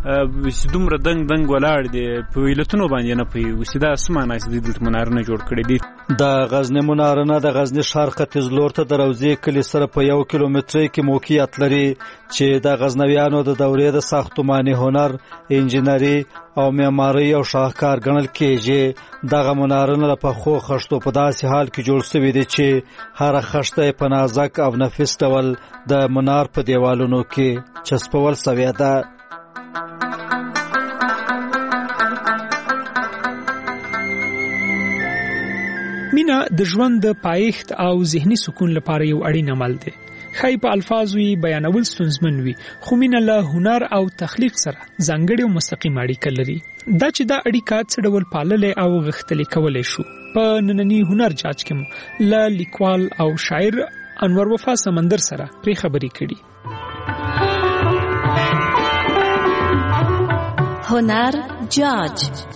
دومره دنګ دنګ ولاړ دي په علتونو باندې نه پوهېږو چې دا څه معنی چې دوی دلته منارونه جوړ کړي دي. د غزني منارونه د غزني ښار ختیځ لور ته د روضې کلي سره په یو کیلومترۍ کې موقعیت لري چې د غزنویانو د دورې د ساختماني هنر انجینري او معمارۍ او شاهکار ګڼل کېږي. دغه منارونه له پخو خښتو په داسې حال کې جوړ شوي دي چې هره خښته په نازک او نفیس ډول د منار په دیوالونو کې چسپول شوې ده. مینا د ژوند د پایښت او ذهني سکون لپاره یو اړین عمل دی. خای په الفاظو یې بیانول ستونزمن وي خو مینا له هنر او تخلیق سره ځانګړې او مستقیم اړیکه لري. دا چې دا اړیکه څه ډول پاللې او غښتلې کولای شو په نننی هنر جاج کې مو له لیکوال او شاعر انور وفا سمندر سره پرې خبرې کړي. هنر جاج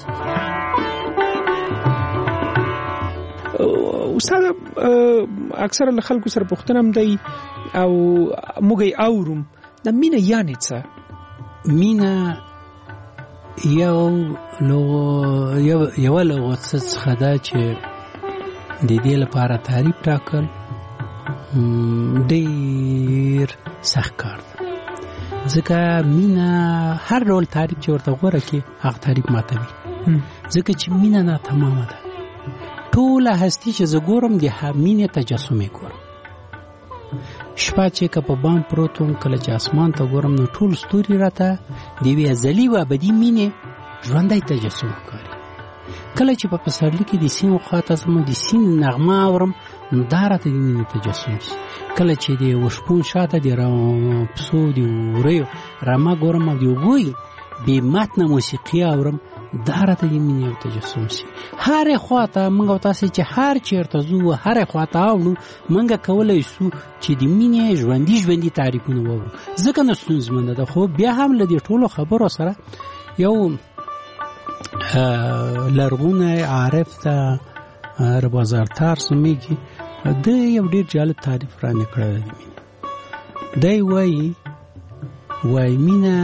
استاد اکثر له خلکو سره پوښتنه هم دی او موږ یې اورم د مینه یعنې څه؟ مینه یو یوه لغت څخه ده چې د دې لپاره تعریف ټاکل ډېر سخت کار ده ځکه مینه هر ډول تعریف چې ورته غوره کړي هغه تعریف ماتوي ځکه چې مینه ناتمامه ده. ټوله هستی چې زه ګورم د مینې تجسم یې ګورم. شپه چې که په بام پروت وم کله چې اسمان ته ګورم نو ټول ستوري راته د یوې ازلي و ابدي مینې ژوندی تجسم ښکاري. کله چې په پسرلي کې د سیند خواته ځم د سیند نغمه اورم نو دا راته د مینې تجسم شي. کله چې د وشپون شاته د پسو د وریو رمه ګورم او د اوبوی بې متنه موسیقي اورم دا راته د مینې یو تجسم شي. هرې خواته موږ او تاسې چې هر چېرته ځو هرې خواته اوړو موږ کولی شو چې د مینې ژوندي ژوندي تعریفونه واورو. ځکه نه ستونزمنه ده خو بیا هم له دې ټولو خبرو سره یو لرغونی عارف ته ربازارتار سمیږي د یو ډېر جالب تعریف رانه کړی دی مینه. دی وایي وایي مینه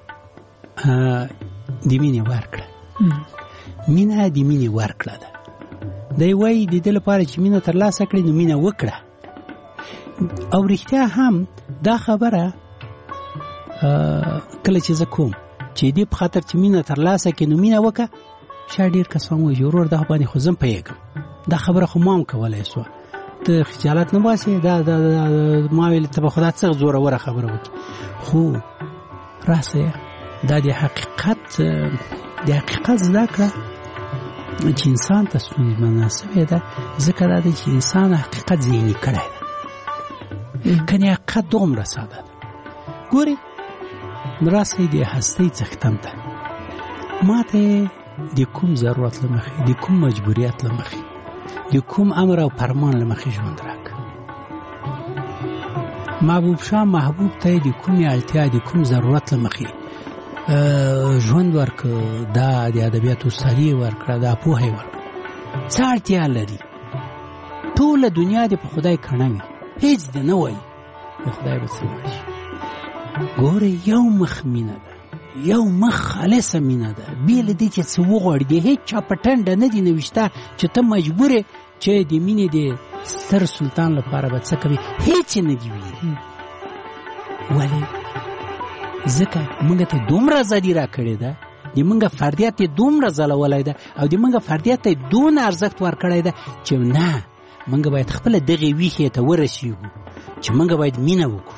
د مینې ورکړه مینه د مینې ورکړه ده. دی وایي د دې لپاره چې مینه ترلاسه کړي نو مینه وکړه. او رښتیا هم دا خبره کله چې زه کوم چې دې په خاطر چې مینه ترلاسه کړي نو مینه وکړه شاید ډېر کسان وایي ورور دغه باندې خو زه پوهېږم دا خبره خو ما هم کولی شوه ته خجالت نه باسې دا ما ویل ته به خو دا څه زوروره خبره وکړي خو راسه دا د حقیقت د حقیقت زده کړه چې انسان ته ستونزمنه شوې ده ځکه دا دی چې انسان حقیقت ذهني کړی ده کنې حقیقت دومره ساده ده. ګورې راسئ د هستۍ څښتن ته ما ته د کوم ضرورت له مخې د کوم مجبوریت له مخې د کوم امر او فرمان له مخې ژوند راکړه. محبوب شاه محبوب ته د کومې اړتیا د کوم ضرورت له مخې ژوند ورکړه، دا د ادبیاتو استادي ورکړه، دا پوهه یې ورکړه. څه اړتیا لري؟ ټوله دنیا دې په خدای کڼه وي، هېڅ دې نه وایي د خدای به څه وایي. ګوره یو مخ مینه ده، یو مخ خالصه مینه ده، بې له دې چې څه وغواړي د هېڅ چا په ټنډه نه دي نوشته چې ته مجبور یې چې د مینې د ستر سلطان لپاره به څه کوي، هېڅ یې نه دي ویلي. ولې؟ ځکه موږ ته دومره ازادي راکړې ده، د موږ فردیت یې دومره ځلولی ده او د موږ فردیت ته یې دونه ارزښت ورکړی ده چې نه، موږ باید خپله دغې ویښې ته ورسېږو چې موږ باید مینه وکړو.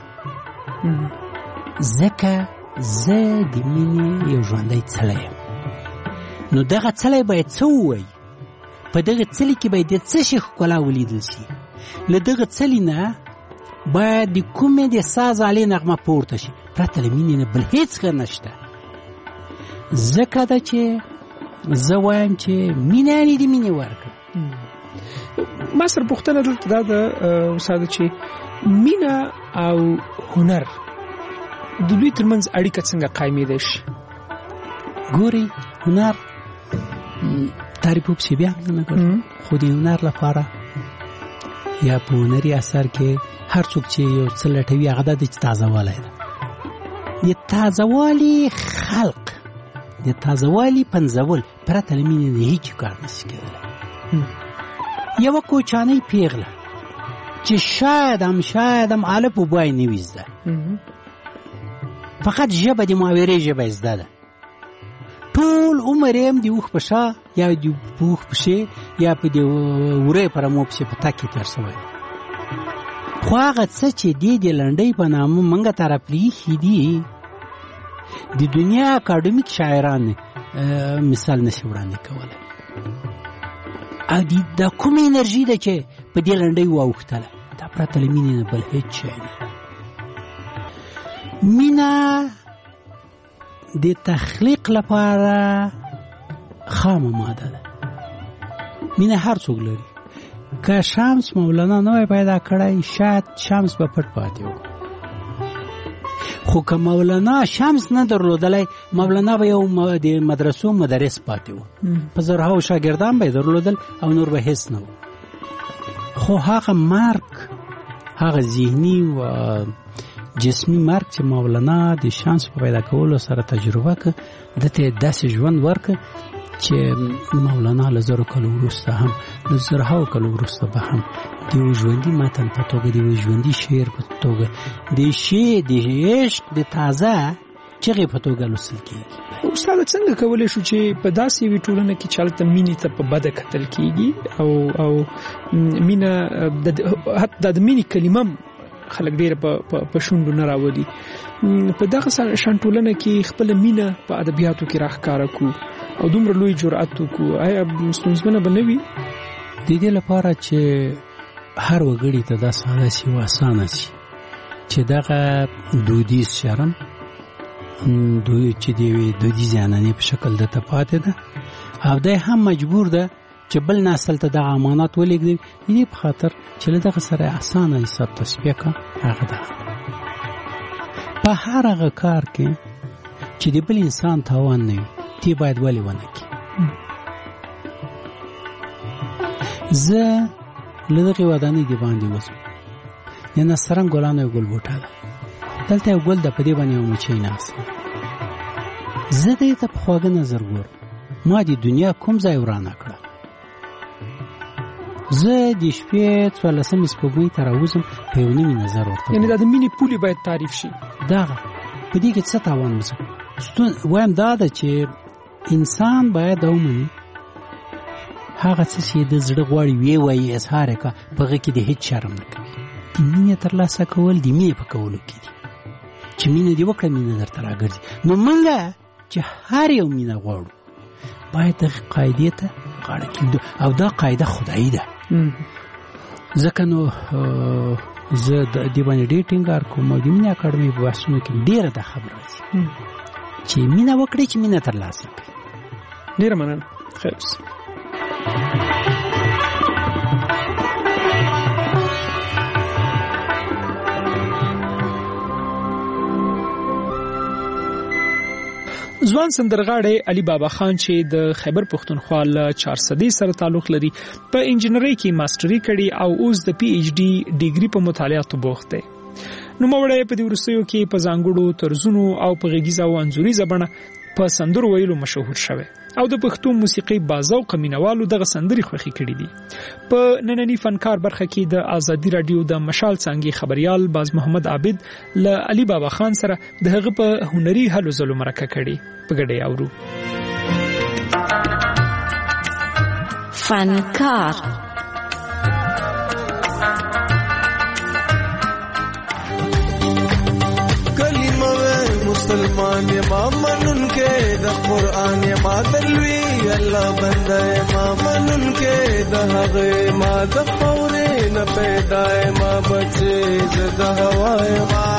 ځکه زه د مینې یو ژوندی څلی یم. نو دغه څلی باید څه ووایي؟ په دغه څلي کې باید د څه شي ښکلا ولیدل شي؟ له دغه څلي نه باید د کومې د ساز آلې نغمه پورته شي، پرته له مینې نه بل هېڅ ښه نشته. ځکه ده چې زه وایم چې مینه یعنې د مینې ورکړه. ما سره پوښتنه دلته دا ده استاده چې مینه او هنر د دوی ترمنځ اړیکه څنګه قایمېدی شي؟ ګورئ هنر تعریف پسې بیا نه کوم، خو د هنر لپاره یا په هنري اثر کې هر څوک چې یو څه لټوي هغه دا دی چې تازهوالی ده. د تازهوالي خلق، د تازهوالي پنځول پرته له مینې نه هېڅ کار نشي کېدلی. یوه کوچانۍ پیغله چې شاید هم شاید هم الف و بای نه وي زده، فقط ژبه د محاورې ژبه یې زده ده، ټول عمر یې هم د اوښ په شا یا د اوښ پښې یا په د ورې په رمو پسې په تګ کې تېر شوی. خو هغه څه چې دې د لنډۍ په نامه موږ ته راپرېښي دي د دنیا اکاډمیک شاعران مثال نشي وړاندې کولی. او دا کومه انرژي ده چې په دې لنډۍ واوښتله، دا پرته له مینې نه بل هېڅ شی نه ده. مینه د تخلیق لپاره خامه ماده ده. مینه هر څوک لري. که شمس مولانا نه وای پیدا کړی شاید شمس به پټ پاتې و، خو که مولانا شمس نه درلودلی مولانا به یو د مدرسو مدرس پاتې و، په زرهاو شاګردان به یې درلودل او نور به هېڅ نه و. خو هغه مرګ، هغه ذهني و جسمي مرګ چې مولانا د شمس په پیدا کولو سره تجربه کړه، ده ته یې داسې ژوند ورکړه چې مولانا له زرو کلو وروسته هم له زرهاو کلو وروسته به هم د یو ژوندي متن په توګه، د یو ژوندي شعر په توګه، د شعر د عشق د تازه چغې په توګه لوستل کېږي. استاده څنګه کولی شو چې په داسې یوې ټولنه کې چې هلته مینې ته په بده کتل کېږي او او مینه حتی د مینې کلمه هم خلک ډېره په شونډو نه راولي، په دغه شان ټولنه کې خپله مینه په ادبیاتو کې راښکاره کړو او دومره لوی جرأت وکړو، آیا ستونزمنه به نه وي؟ د دې لپاره چې هر وګړي ته دا ساده شي او اسانه شي چې دغه دودیز شرم دوی چې د یوې دودیزې عنعنې په شکل دته پاتې ده او دی هم مجبور ده چې بل نسل ته دغه امانات ولېږدوي. د دې په خاطر چې له دغه سره اسانه حساب تصفیه کړه هغه ده. په هر هغه کار کې چې د بل انسان تاوان نه وي تی باید ولې ونه کړي. زه له دغې ودانۍ د باندې وځم، د نسترن ګلانو یو ګل بوټه ده، دلته یو ګل ده، په دې باندې یو مچۍ ناسته. زه دې ته په خواږه نظر ګورم، ما د دنیا کوم ځای ورانه کړه. زه د شپې څوارلسمې سپوږمۍ ته راوځم، په یو نیمې نظر ورته یعنې دا د مینې پولې باید تعریف شي. دغه په دې کې څه تاوان وځم وایم دا ده چې انسان باید دا ومني هغه څه چې د زړه غواړي ویې وایي، اظهار یې کړه، په هغه کې د هېڅ شرم نه کوي. د مینې ترلاسه کول د مینې په کولو کې دي چې مینه دې وکړه، مینه درته راګرځي. نو موږ چې هر یو مینه غواړو باید دغه قاعدې ته غاړه کېږدو او دا قاعده خدایي ده. ځکه نو زه د دې باندې ډېر ټینګار کوم او د مینې اکاډمي په بحثونو کې ډېره دا خبره راځي چې مینه وکړئ چې مینه ترلاسه کړئ. ډېره مننه. خیر اوسه. ځوان سندرغاړی علي بابا خان چې د خیبر پښتونخوا له چارسدې سره تعلق لري په انجینرۍ کې ماستري کړي او اوس د پی ایچ ډي ډیګري په مطالعاتو بوخت دی. نوموړی په دې وروستیو کې په ځانګړو طرزونو او په غږیزه او انځوریزه بڼه په سندرو ویلو مشهور شوی او د پښتو موسیقۍ باذوقه مینوالو دغه سندرې خوښې کړي دي. په نننی فنکار برخه کې د آزادي رادیو د مشال څانګې خبريال باز محمد عابد له علي بابا خان سره د هغه په هنري هلو ځلو مرکه کړي. په ګډه اورو. فنکار مسلمان یما منن کې د قران یما دلوي الله بنده یما منن کې د هغه ما د خورې نه پیدا یما بچي د هوا یما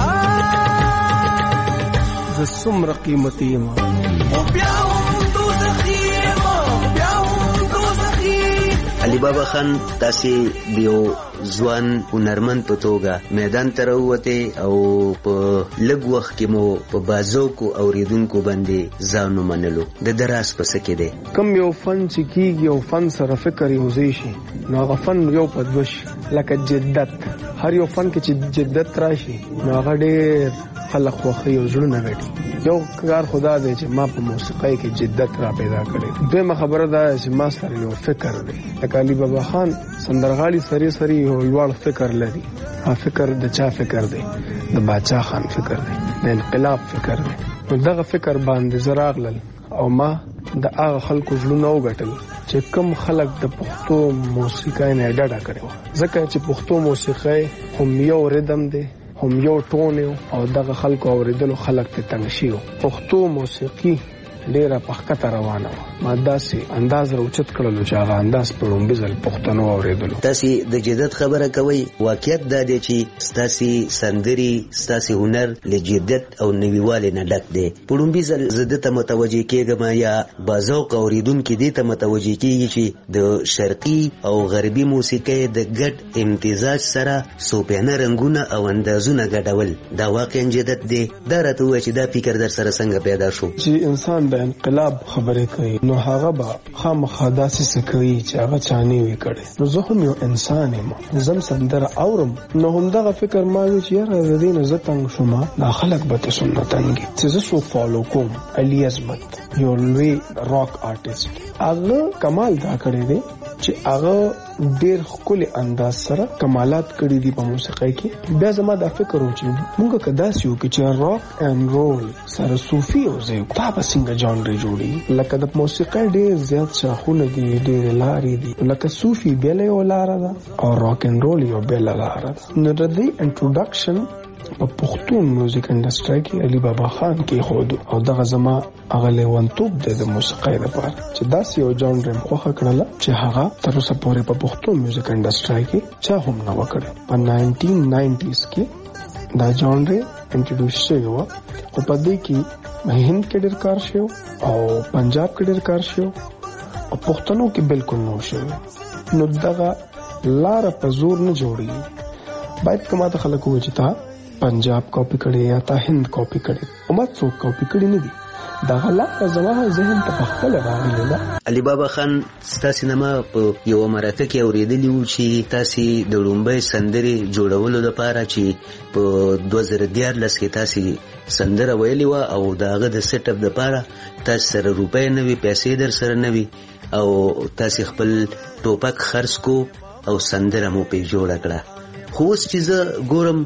ز څومره قیمتي یما او بیا هم دوزخي یما بیا هم دوزخي. علي بابا خان تاسو دیو ځوان هنرمند په توګه میدان ته راووتې او په لږ وخت کې مو په بازوکو اوریدونکو باندې ځان ومنلو. د دراس په څه کې دی؟ کم یو فن چې کېږي او فن سره فکر یوځای شي نو هغه فن یو په دوه شي لکه جدت. هر یو فن کې چې جدت راشي نو هغه ډېر خلق خوښي او زړونه ګټي. یو کار خدا دی چې ما په موسیقۍ کې جدت را پیدا کړی. دویمه خبره ده چې ما سره یو فکر دی. لکه علي بابا خان سندرغاړي سری سری یو لوړ فکر لري. ها فکر د چا فکر دی؟ د باچا خان فکر دی، د انقلاب فکر دی. نو دغه فکر باندې زه راغلل او ما د هغه خلکو زړونه وګټل چې کوم خلک د پښتو موسیقۍ نه ډډه کړې وه. ځکه چې پښتو موسیقۍ هم یو ریدم دی، هم یو ټون او دغه خلکو اوریدلو خلک ته تنګ شي. پښتو موسیقي ډیره پخکته روانه وه. ما داسې انداز راوچت کړلو چې هغه انداز په لومبي ځل پښتنو اوریدلو. تاسې د جدت خبره کوئ. واقعیت دا دی چې ستاسې سندرې ستاسې هنر له جدت او نویوالي نه ډک دی. په لومبي ځل زه دې ته متوجه کېږم یا باذوق اوریدونکي دې ته متوجه کېږي چې د شرقي او غربي موسیقۍ د ګډ امتزاج سره صوفیانه رنګونه او اندازونه ګډول دا واقعا جدت دی. دا راته ووایه چې دا فکر در سره څنګه پیدا شو؟ چې انسان د انقلاب خبرې کوي نو هغه به خامخا داسې څه کوي چې هغه چا نه وي کړی. نو زه هم یو انسان یم، زم سندره اورم نو همدغه فکر ما وي چې یاره د دې نه زه تنګ شوم دا خلک به تاسو نه تنګي. چې زه څوک فالو کوم علي عظمت یو لوی راک آرټیسټ هغه کمال دا کړی دی چې هغه ډېر ښکلي انداز سره کمالات کړي دي په موسیقۍ کې. بیا زما دا فکر و چې موږ که داسې وکړو چې راک اینډ رول سره صوفي یوځای وکړو دا به څنګه جانرې جوړېږي. لکه د موسیقۍ ډېر زیات شاخونه دي، ډېرې لارې دي. لکه صوفي بېله یو لاره ده او راک اینډ رول یو بېله لاره ده. نو د دې انټروډکشن په پښتو میوزیک انډسټري کې علي بابا خان کې خود او دغه زما هغه لیوانتوب د موسیقۍ لپاره چې داسې یو جانر خوښه کړله چې هغه تر اوسه پورې په پښتو میوزیک انډسټري کې چا هم نه وکړي. په ناینټین ناینټیز کې دا جانر انټروډیوس شوی و او په دې کې هند کې ډېر کار شو او پنجاب کې ډېر کار شو او پښتنو کې بالکل نه شوی. نو دغه لار په زور نه جوړي. باید کومه ته خلک وایي چې تا پنجاب کاپی کړي یا تا هند کاپی کړي او ما څوک کاپی کړي نه دي. دا غلا زما ذهن ته په خپل راغلی ده. علي بابا خان ستاسو نامه په یو مرکه کې اوریدلی و چې تاسو د لومبۍ سندرې جوړولو لپاره چې په دوه زره دیارلس کې تاسو سندره ویلې و او داغه د سیټ اپ لپاره تاسو سره روپۍ نه وي، پیسې در سره نه وي او تاسو خپل ټوپک خرڅ کو او سندره مو په جوړه کړه. خو اوس چې زه ګورم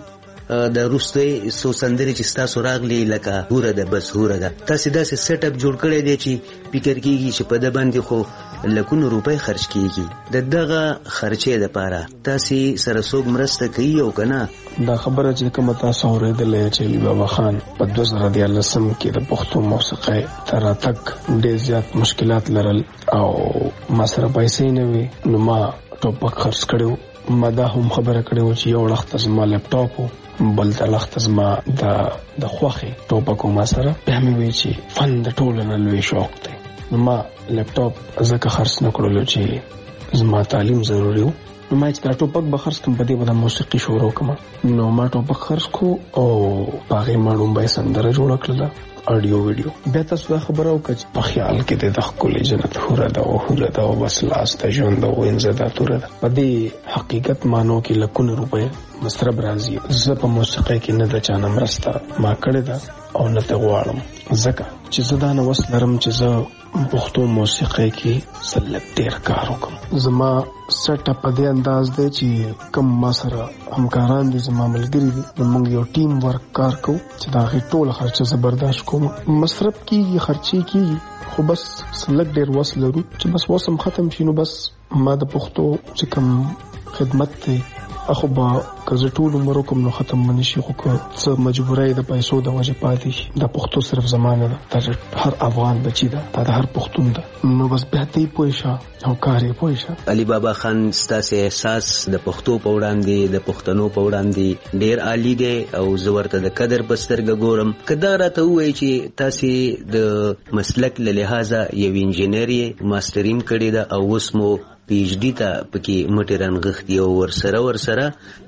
د روستي سو سندري چې تاسو راغلي لکه هوره ده بس هوره ده تاسو داسې سیټ اپ جوړ کړی دی چې فکر کیږي چې په د باندې خو لکونو روپۍ خرج کیږي د دغه خرچې لپاره تاسو سره څوک مرسته کوي او کنه دا خبره چې کوم تاسو اورېدلې چې علي بابا خان په دوه زره دیارلسم کې د پښتو موسیقۍ تر تک ډېر زیات مشکلات لرل او ما سره پیسې نه وي نو ما ټوپک خرڅ کړو ما دا هم خبره کړو چې یو وخت زما لپټاپ بل د وخت زما د د خوخي ټوپک ما سره به مې وی چې فن د ټولو نه لوی شوق دی نو ما لپټاپ زکه خرڅ نه کړلو چې زما تعلیم ضروري و نو ما چې دا ټوپک به خرڅ کوم په دې باندې موسیقي شروع کوم نو ما ټوپک خرڅ کو او باغې ماړم به سندره جوړ کړل اډیو ویډیو بیا تاسو دا خبره وکړه په خیال کې د خپل جنت هوره دا او هوره دا او بس لاس ته ژوند او انزدا توره په دې حقیقت مانو کې لکونه روپې مصرف راځي زه په موسیقۍ کې نه د چانه مرسته ما کړې ده او نه ته غواړم ځکه چې زه دا نه وس لرم چې زه پښتو موسیقۍ کې سلک ډیر کار وکم زما سټ اپ په دې انداز دی چې کم ما سره همکاران دي زما ملګري دي موږ یو ټیم ورک کار کوو چې دا غي ټول خرچه زبرداشت کوم مصرف کیږي خرچي کیږي خو بس سلک ډیر وس لرو چې بس وسم ختم شینو بس ما د پښتو چې کم خدمت ته اخو با کزه ټول عمر کوم نو ختم منی شي خو که څه مجبورای د پیسو د وجه پاتې شي د پښتو صرف زمانه ده د هر افغان بچی ده د هر پښتون ده نو بس به ته پوښه او کارې پوښه علي بابا خان ستاسو احساس د پښتو په وړاندې د پښتنو په وړاندې ډیر عالی دی او زورته د قدر بسترګ ګورم کدا راته وای چې تاسو د مسلک له لحاظه یو انجینری ماسترین کړی دا او وسمو پی ایچ ډی ته پکې مټې رانغښتي او ورسره ورسره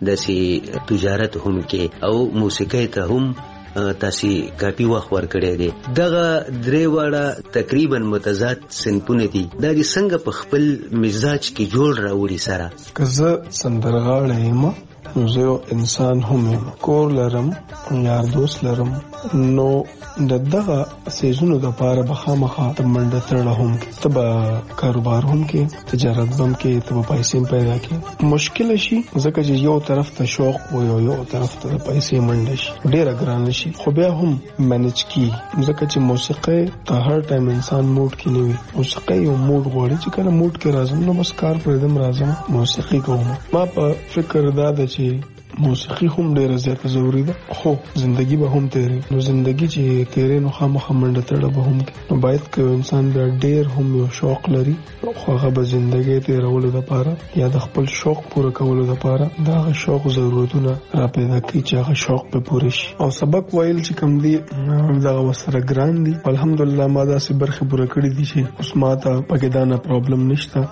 داسې تجارت هم کې او موسیقۍ ته هم تاسو کافي وخت ورکړی دی دغه درې واړه تقریبا متضاد صنفونه دي دا د څنګه په خپل مزاج کې جوړ راوړي سره که زه سندرغاړی یم نو زه یو انسان هم یم کور لرم یار دوست لرم نو د دغه سیزونو د پاره بخامخه د منډه تړه هم کې تبا کاروبار هم کې تجارت هم کې تبا پیسې پیدا کې مشکل شي ځکه چې یو طرف ته شوق و یو یو طرف ته پیسې منډه شي ډېر ګران شي خو بیا هم مانج کی ځکه چې موسیقي ته هر ټایم انسان موډ کې نه وي موسیقي یو موډ غواړي چې کله موډ کې راځم نو بس کار پر دم راځم موسیقي کوم ما په فکر دا ده چې موسیقي هم ډیره زیاته ضروری ده خو زندگی به هم تیری نو زندگی چې تیری نو خامخا منډه تړه به هم نو باید که انسان بیا ډیر هم یو شوق لري خو هغه به زندگی تیرولو لپاره یا د خپل شوق پوره کولو لپاره دا شوق ضرورتونه را پیدا کوي چې هغه شوق به پوره شي او سبق ویل چې کوم دی دا وسره ګران دي الحمدلله ما دا سي برخه پوره کړې دي چې اوس ما ته پکې دا نه پرابلم نشته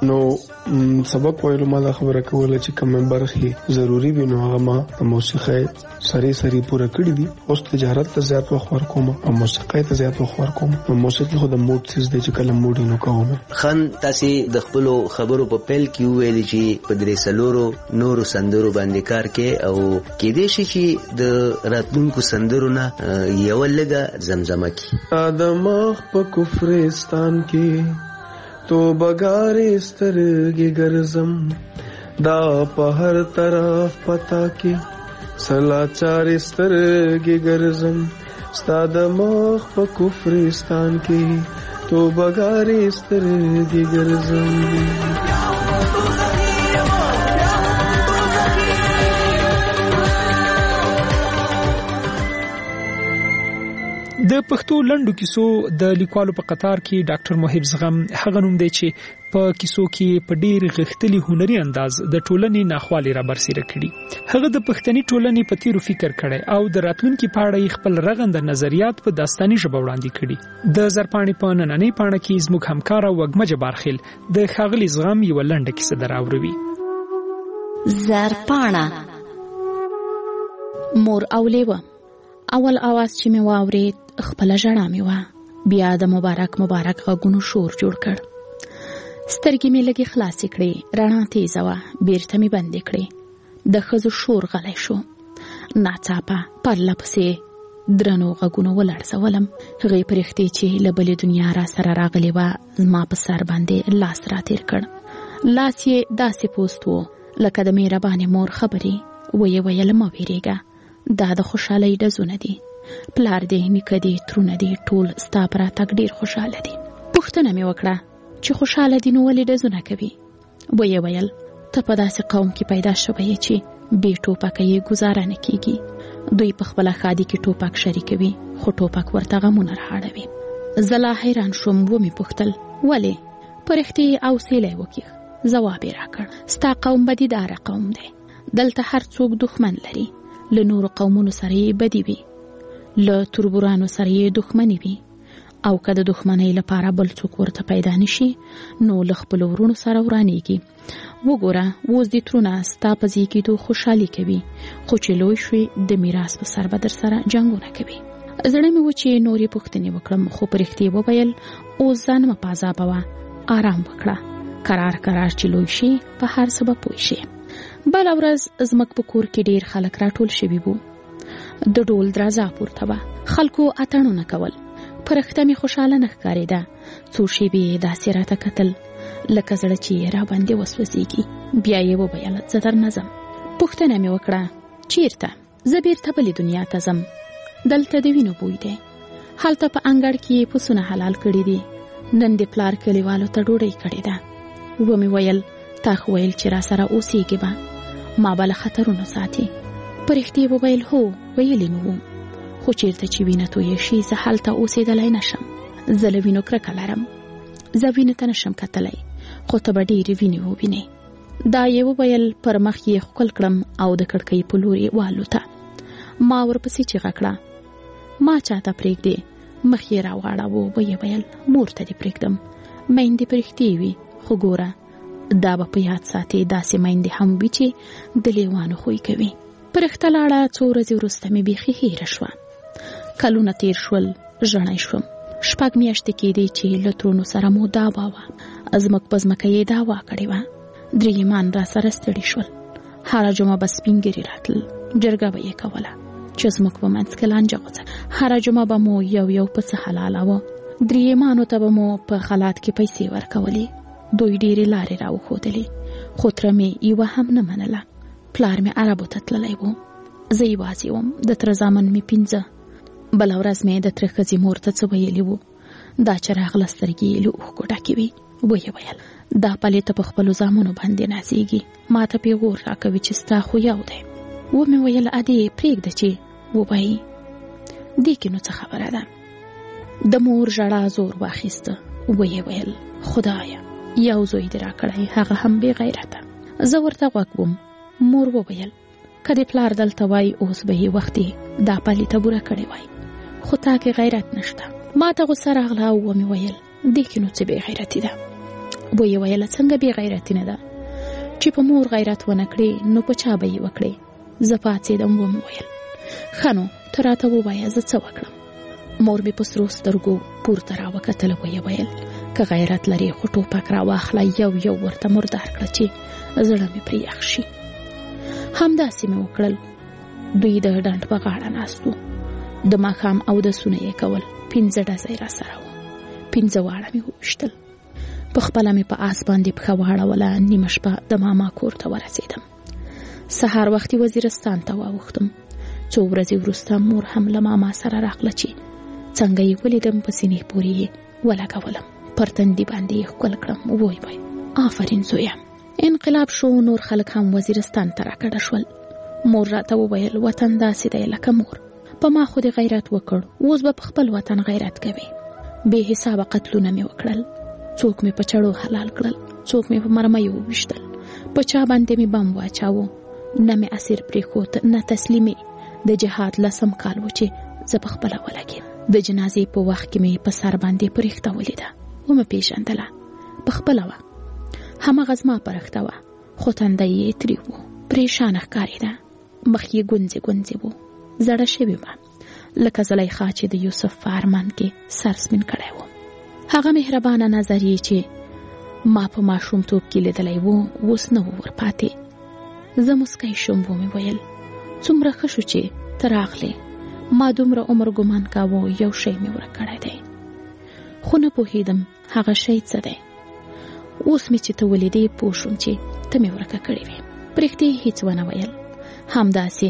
نو سبق ویل ما دا خبره کوله چې کوم برخه ضروری وي نو هغه د موسیقۍ سری سری پوره کړی دي اوس تجارت ته زیات وخت ورکوم او موسیقۍ ته زیات وخت ورکوم نو موسیقي خو د موډ سیس دی چې کله موډ نو کوم خان تاسو د خپل خبرو په پیل کې ویل چې په درې سلورو نورو سندرو باندې کار کې او کې دې شي چې د راتلونکو سندرو نه یو لګه زمزمه کی ادمخ په کفرستان کې تو بګارې سترګې ګرځم دا په هر طرف پتا کې سلاچار سترګې ګرځم ستا د مخ په کفرستان کې تو بګارې سترګې ګرځم د پښتو لنډو کیسو د لیکوالو په قطار کې ډاکټر محب زغم هغه نوم دی چې په کیسو کې په ډیر غښتلي هنري انداز د ټولنې ناخوالې را برسېره کړي هغه د پښتني ټولنې په تیرو فکر کړي او د راتلونکي په اړه خپل رغنده نظریات په داستاني ژبه وړاندې کړي د زرپاڼې په نننۍ پاڼه کې زموږ همکار وګمجه بارخیل د ښاغلي زغم یو لنډه کیسه دراوړي زرپاڼه مور او لیوه اول आवाज چې مې واورید خپل ژړا مې وا بیا د مبارک مبارک غږونو شور جوړ کړ سترګې مې لګي خلاصې کړې رڼا تیزه وه بیرته مې بندې کړې د ښځو شور غلی شو ناڅاپه پرله پسې درنو غږونو ولړزولم هغې پرښتې چې له بلې دنیا را سره راغلې وه زما په سر باندې لاس راتېر کړ لاس یې داسې پوست و لکه د مهربانې مور خبرې ویې ویل مه ویرېږه دا د خوشحالۍ ډزونه دي. پلار دی، نیکه دی، ترونه دی، ټول ستا پر راتګ ډېر خوشحاله دي. پوښتنه مې وکړه چې خوشحاله دي نو ولې ډزونه کوي؟ ویې ویل ته په داسې قوم کې پیدا شوی یې چې بې ټوپکه یې ګزاره نه کېږي. دوی په خپله ښادي کې ټوپک شریکوي خو ټوپک ورته غمونه رااړوي. زه لا حیران شوم، ومې پوښتل ولې؟ په رښتیا یې اوسیلی وکیښ. ځواب یې راکړ ستا قوم بدیداره قوم دی. دلته هر څوک دښمن لري. له نورو قومونو سره یې بدي وي، له تربورانو سره یې دښمني وي، او که د دښمنۍ لپاره بل څوک ورته پیدا نشي نو له خپلو ورونو سره ورانیږي. وګوره اوس دې ترونه ستا په زیږېدو خوشحالي کوي، خو چې لوی شوي د میراث په سر به در سره جنګونه کوي. زړه مې و چې نورې پوښتنې وکړم، خو په رښتیا وویل اوس ځان مه په عذابوه، آرام وکړه، کرار کرار چې لوی شي په هر څه به پوه شي. بله ورځ زموږ په کور کې ډېر خلک راټول شوي وو. د ډول درازه پورته وه، خلکو اتڼونه کول. په رښتیا مې خوشحاله نه ښکارېده. څو شېبې یې داسې راته کتل لکه زړه چې یې راباندې وسوځېږي. بیا یې وویل زه درنه ځم. پوښتنه مې وکړه چیرته؟ زه بیرته بلې دنیا ته ځم. دلته د وینو بوی دی. هلته په انګړ کې یې پسونه حلال کړي دي. نن د پلار کلیوالو ته ډوډۍ کړې ده. ومې ویل تا خو ویل چې را سره اوسېږې به، ما به له خطرونو ساتي. په رښتیا وویل هو ویلې مې وو، خو چیرته چې وینه تویه شي زه هلته اوسېدلی نشم. زه له وینو کرکه لرم. زه وینې ته نشم کتلی، خو ته به ډېرې وینې ووینې. دا یې وویل، پر مخ یې ښکل کړم او د کړکۍ په لور یې والوته. ما ورپسې چیغه کړه ما چاته پرېږدې؟ مخ یې راواړاوه. ویې ویل مور ته دې پرېږدم. میندې په رښتیا وي، خو ګوره دا به په یاد ساتې داسې میندې هم وي چې د لیوانو خوی کوي. په رښته لاړه څو ورځې وروسته مې بیخي هېره شوه. کلونه تېر شول، ژڼی شوم. شپږ میاشتې کېدې چې له ترونو سره مو دعوا وه. زموږ په ځمکه یې دعوا کړې وه. درېیمان را سره ستړي شول. هره جمعه به سپین ګیري راتلل، جرګه به یې کوله چې زموږ په منځ کې لانجه غوڅه. هره جمعه به مو یو یو پسه حلالاوه. درېیمانو ته به مو په خلات کې پیسې ورکولې. دوی ډېرې لارې راوښودلې، خو تره مې یوه هم نه منله. پلار مې عربو ته تللی و. زه یوازې وم. د تره زامن مې پنځه. بله ورځ مې د تره ښځې مور ته څه ویلي وو. دا چې راغله سترګې یې له اوښکو ډکې وې. ویې ویل دا پلې ته په خپلو زامنو باندې نازېږي، ما ته پیغور راکوي چې ستا خو یو دی. ومې ویل ادې پرېږده چې ووایي. دې کې نو څه خبره ده؟ د مور ژړا زور واخیسته. ویې ویل خدایه یو زوی دې راکړی، هغه هم بې غیرته. زه ورته غوږ وم. مور وویل که دې پلار دلته وای اوس به یې وختي دا پلې ته بوره کړې وای، خو تا کې غیرت نشته. ما ته غوسه راغله او ومې ویل دې کې نو څه بې غیرتي ده؟ ویې ویل څنګه بې غیرتي نه ده؟ چې په مور غیرت ونه کړې نو په چا به یې وکړې؟ زه پاڅېدم. ومې ویل ښه نو ته راته ووایه زه څه وکړم؟ مور مې په سرو سترګو پورته راوکتله. ویې ویل که غیرت لرې خو ټوپک راواخله، یو یو ورته مردار کړه چې زړه مې پرې یخ شي. همداسې مې وکړل. دوی د ډنډ په غاړه ناست وو. د ماښام اودسونه یې کول. پنځه ډزې را سره وو. پنځه واړه مې وویشتل. په خپله مې په آس باندې پښه واړوله. نیمه شپه د ماما کور ته ورسېدم. سهار وختي وزیرستان ته واوښتم. څو ورځې وروسته مور هم له ماما سره راغله چې څنګه یې ولیدم په سینې پورې یې ولګولم. پر تندي باندې یې ښکل کړم. ووی وای آفرین زویه. انقلاب شو، نور خلک هم وزیرستان ته راکډه شول. مور راته وویل وطن داسې دی لکه مور. په ما خو دې غیرت وکړ، اوس به په خپل وطن غیرت کوي. بې حسابه قتلونه مې وکړل. څوک مې په چړو حلال کړل، څوک مې په مرمیو وویشتل. په چا باندې مې بم واچاوه. نه مې اسیر پرېښود نه تسلیمې. د جهاد لسم کال و چې زه په خپله ولګېم. د جنازې په وخت کې مې په سر باندې پرښته ولیده. ومې پېژندله. په خپله وه. همغه زما پرښته وه، خو تندی یې تریو و. پریشانه ښکارېده. مخ یې ګونځې ګونځې و. زړه شوې وه لکه زلیخا چې د یوسف په ارمان کې سر سپین کړی و. هغه مهربانه نظر یې چې ما په ماشومتوب کې لیدلی و اوس نه و ورپاتې. زه مسکی شوم. ومې ویل څومره ښه شو چې ته راغلې. ما دومره عمر ګمان کاوه یو شی مې ورک کړی دی، خو نه پوهېدم هغه شی څه دی. اوس مې چې ته ولیدې پوه شوم چې ته مې ورکه کړې وې. په رښتیا هېڅ ونه ویل. همداسې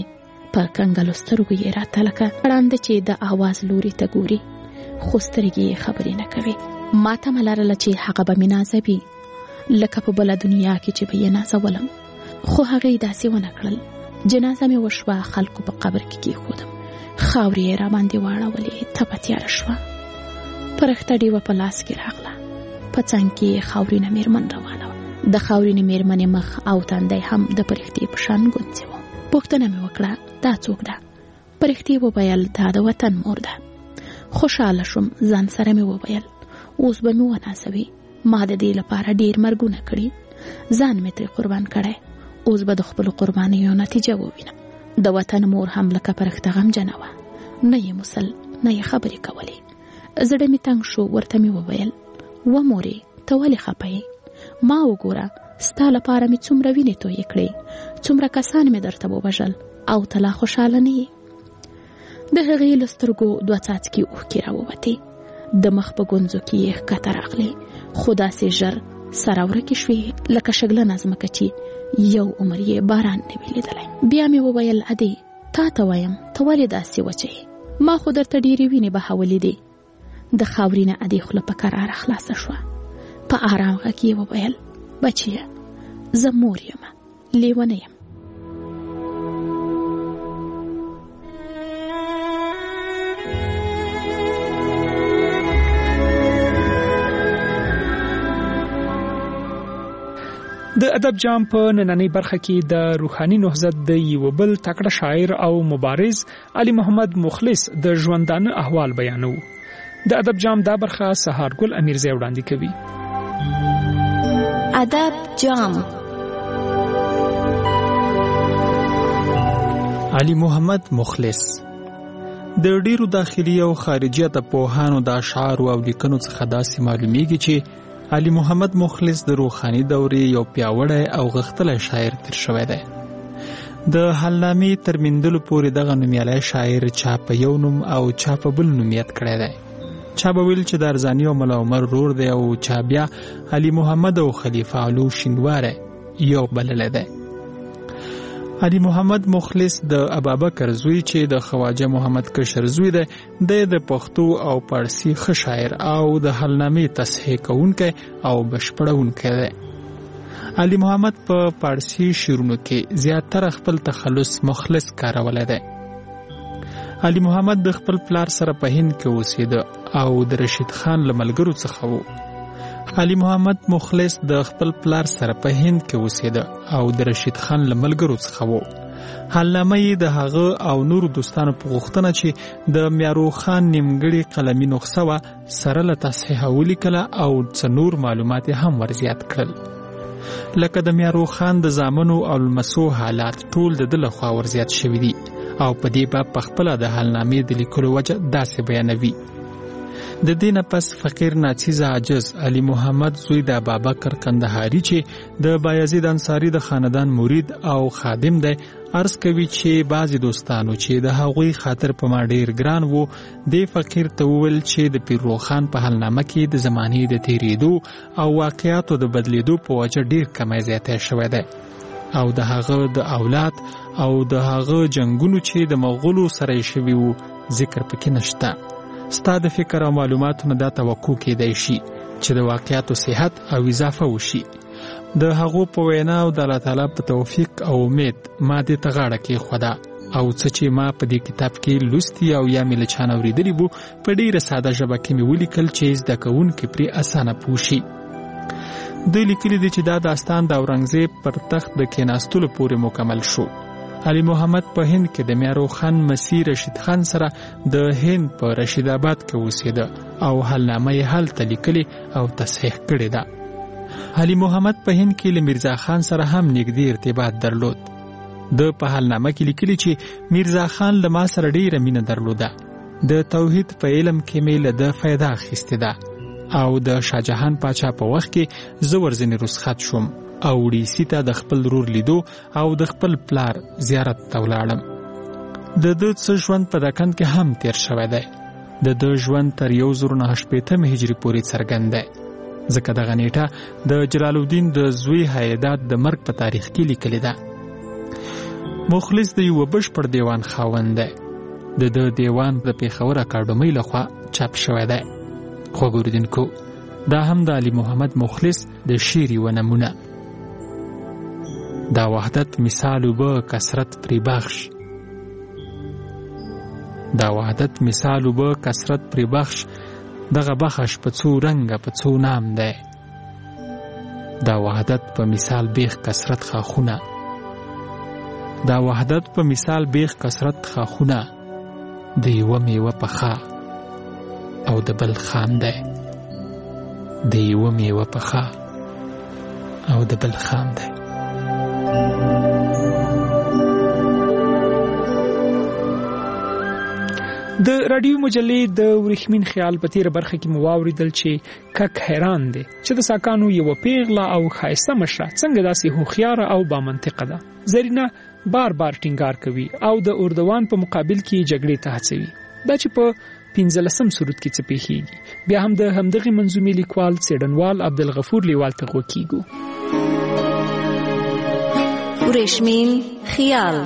په کنګلو سترګو یې راته لکه ړانده چې د آواز لوري ته ګوري خو سترګې یې خبرې نه کوي. ما تمه لرله چې هغه به مې نازوي لکه په بله دنیا کې چې به یې نازولم، خو هغې داسې ونه کړل. جنازه مې وشوه، خلکو په قبر کې کېښودم، خاورې یې راباندې واړولې، تپه تیاره شوه. پرخته ډیوه په لاس کې راغله، په څنګ کې یې خاورینه میرمن روانه وه. د خاورینې میرمنې مخ او تندی هم د پرښتې په شان ګونځې وو. پوښتنه مې وکړه دا څوک ده؟ پرښتې وویل دا د وطن مور ده. خوشحاله شوم، ځان سره مې وویل اوس به مې ونازوي، ما د دې لپاره ډیر مرګونه کړي، ځان مې ترې قربان کړی، اوس به د خپلو قربانیو نتیجه ووینم. د وطن مور هم لکه پرښته غمجنه وه، نه یې موسل نه یې خبرې کولې. زړه مې تنګ شو، ورته مې وویل و مورې ته ولې خفه یې؟ ما وګوره ستا لپاره مې څومره وینې تویې کړې، څومره کسان مې درته ووژل او ته لا خوشحاله نه یې. د هغې له سترګو دوه څاڅکي اوښکې راووتې، د مخ په ګونځو کې یې ښکته راغلې، خو داسې ژر سره ورکې شوې لکه شګلنه ځمکه چې یو عمر یې باران نه وي لیدلی. بیا مې وویل ادې تا ته وایم ته ولې داسې وچې؟ ما خو درته ډېرې وینې بهولې دي. د خاورینه ادې خوله په کراره خلاصه شوه. په آرام غږ یې وویل بچیه زه مور یم، لیونه یم. د ادب جام په نننۍ برخه کې د روحاني نهضت د یو بل تکړه شاعر او مبارز علي محمد مخلص د ژوندانه احوال بیانو. د ادب جام دا برخه سهارګل امیرزی وړاندې کوي. ادب جام. علي محمد مخلص د ډیرو داخلي او خارجي ادبپوهانو د اشعار او لیکنو څخه داسې معلومیږي چې علي محمد مخلص د روحاني دورې یو پیاوړی او غښتلی شاعر تیر شوی دی. د حلنامې تر میندلو پورې دغه نومیالی شاعر چا په یو نوم او چا په بل نوم یاد کړی دی. چا به ویل چې د ارزاني او ملا عمر ورور دی او چا بیا علي محمد او خلیفه علو شینواری یو بللی دی. علي محمد مخلص د ابابکر زوی چې د خواجه محمد کشر زوی دی، د د پښتو او پارسی ښه شاعر او د حلنامې تصحیح کوونکی او بشپړونکی دی. علي محمد په پارسی شعرونو کې زیاتره خپل تخلص مخلص کارولی دی. علي محمد د خپل پلار سره په هند کې اوسېده او د رشید خان له ملګرو څخه و. علي محمد مخلص د خپل پلار سره په هند کې اوسېده او د رشید خان له ملګرو څخه و. حلنامه یې د هغه او نورو دوستانو په غوښتنه چې د میارو خان نیمګړې قلمي نسخه وه سره له تصحیحه ولیکله او څه نور معلومات هم ورزیات کړل. لکه د میارو خان د زامنو او لمسو حالات ټول د ده لخوا ورزیات شوي دي او په دې باب پخپله د حلنامې د لیکلو وجه داسې بیانوي. د دې نه پس فقیر ناچیز عاجز علي محمد زوی د ابابکر کندهاري چې د بایزید انصاري د خاندان مرید او خادم دی عرض کوي چې بعضې دوستانو چې د هغوی خاطر په ما ډیر ګران وو دې فقیر ته وویل چې د پیرروخان په حلنامه کې د زمانې د تیریدو او واقعاتو د بدلیدو په وجه ډیر کمی زیاتی شوی دی او د هغه د اولاد او د هغه جنگونو چې د مغولو سره یې شوي وو ذکر پکې نشته. ستا د فکر او معلوماتو نه دا توقع کېدی شي چې د واقعاتو صحت او اضافه وشي. د هغو په وینا او د الله تعالی په توفیق او امید ما دې ته غاړه کېښوده او څه چې ما په دې کتاب کې لوستي او یا مې له چا نه اورېدلي وو په ډېره ساده ژبه کې مې ولیکل چې زده کوونکي پرې اسانه پوه شي. دوی لیکلي دي چې دا داستان د اورنګزیب پر تخت د کېناستلو پورې مکمل شو. علي محمد په هند کې د میارو خان مسیح رشید خان سره د هند په رشید آباد کې اوسېده او حلنامه یې هلته لیکلې او تصحیح کړې ده. علي محمد په هند کې له میرزا خان سره هم نږدې ارتباط درلود. د په حلنامه کې لیکلي چې میرزا خان له ما سره ډېره مینه درلوده. د توحید په علم کې مې له ده فایده اخیستې ده او د شاهجهان پاچا په وخت کې زه ورځنې رخصت شوم او ډیسي ته د خپل رور لیدو او د خپل پلار زیارت ته ولاړم. د ده څه ژوند په دکن کې هم تیر شوی دی. د ده ژوند تر یو زر نهه شپېتم هجري پورې څرګند دی ځکه دغه نیټه د جلال الدین د زوی حیدات د مرګ په تاریخ کې لیکلې ده. مخلص د یو بشپړ دیوان خاوند دی. د د دیوان د پیښور اکاډمۍ لخوا چاپ شوی دی. خو ګوردونکو دا هم د علي محمد مخلص د شعر یوه نمونه. دا وحدت مثال وبه کثرت پرې بخش، دا وحدت مثال وبه کثرت پرې بخش، دغه بخش په څو رنګه په څو نام دی. دا وحدت په مثال بیخ کثرت خاخونه، دا وحدت په مثال بیخ کثرت خاخونه، د یوه میوه پخه او د بل خام دی. د یوه میوه پخه او د بل خام دی. د رادیو مجلې د ورېښمین خیال په تیره برخه کې مو واورېدل چې کک حیران دی چې د ساکانو یوه پیغله او ښایسته مشره څنګه داسې هوښیاره او بامنطقه ده. زرینه بار بار ټینګار کوي او د اردوان په مقابل کې جګړې ته هڅوي. دا چې په پنځلسم سرود کې څه پیښیږي، بیا هم د همدغې منظومې لیکوال څېړنوال عبدالغفور لیوال ته غوږ کیږو. ورېښمین خیال.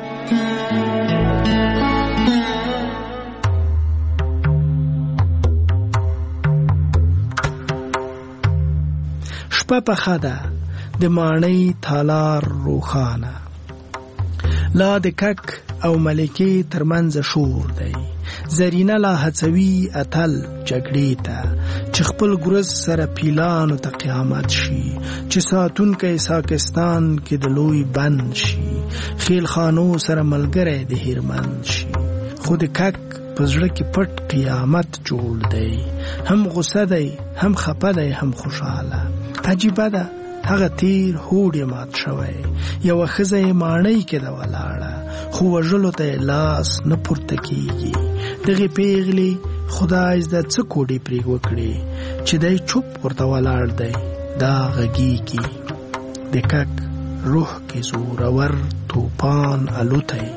شپه پخه ده د ماڼۍ تالار روښانه، لا د کک او ملکې ترمنځ شور دی. زرینه لا هڅوي اتل جګړې ته چې خپل ګرز سره پیلانو ته قیامت شي، چې ساتونکی ساکستان کې د لوی بند شي، خیل خانو سره ملګری د هیرمند شي. خو د کک په زړه کې پټ قیامت جوړ دی، هم غصه دی هم خپه دی هم خوشحاله. عجیبه ده هغه تیر هوډ مات شوی، یوه ښځه یې ماڼۍ کې ده ولاړه، خو وژلو ته یې لاس نه پورته کیږي. دغې پیغلې خدای زده څه کوډې پرې وکړې چې دی چوپ ورته ولاړ دی. دا غږیږي د کک روح کې زورور توپان الوتی،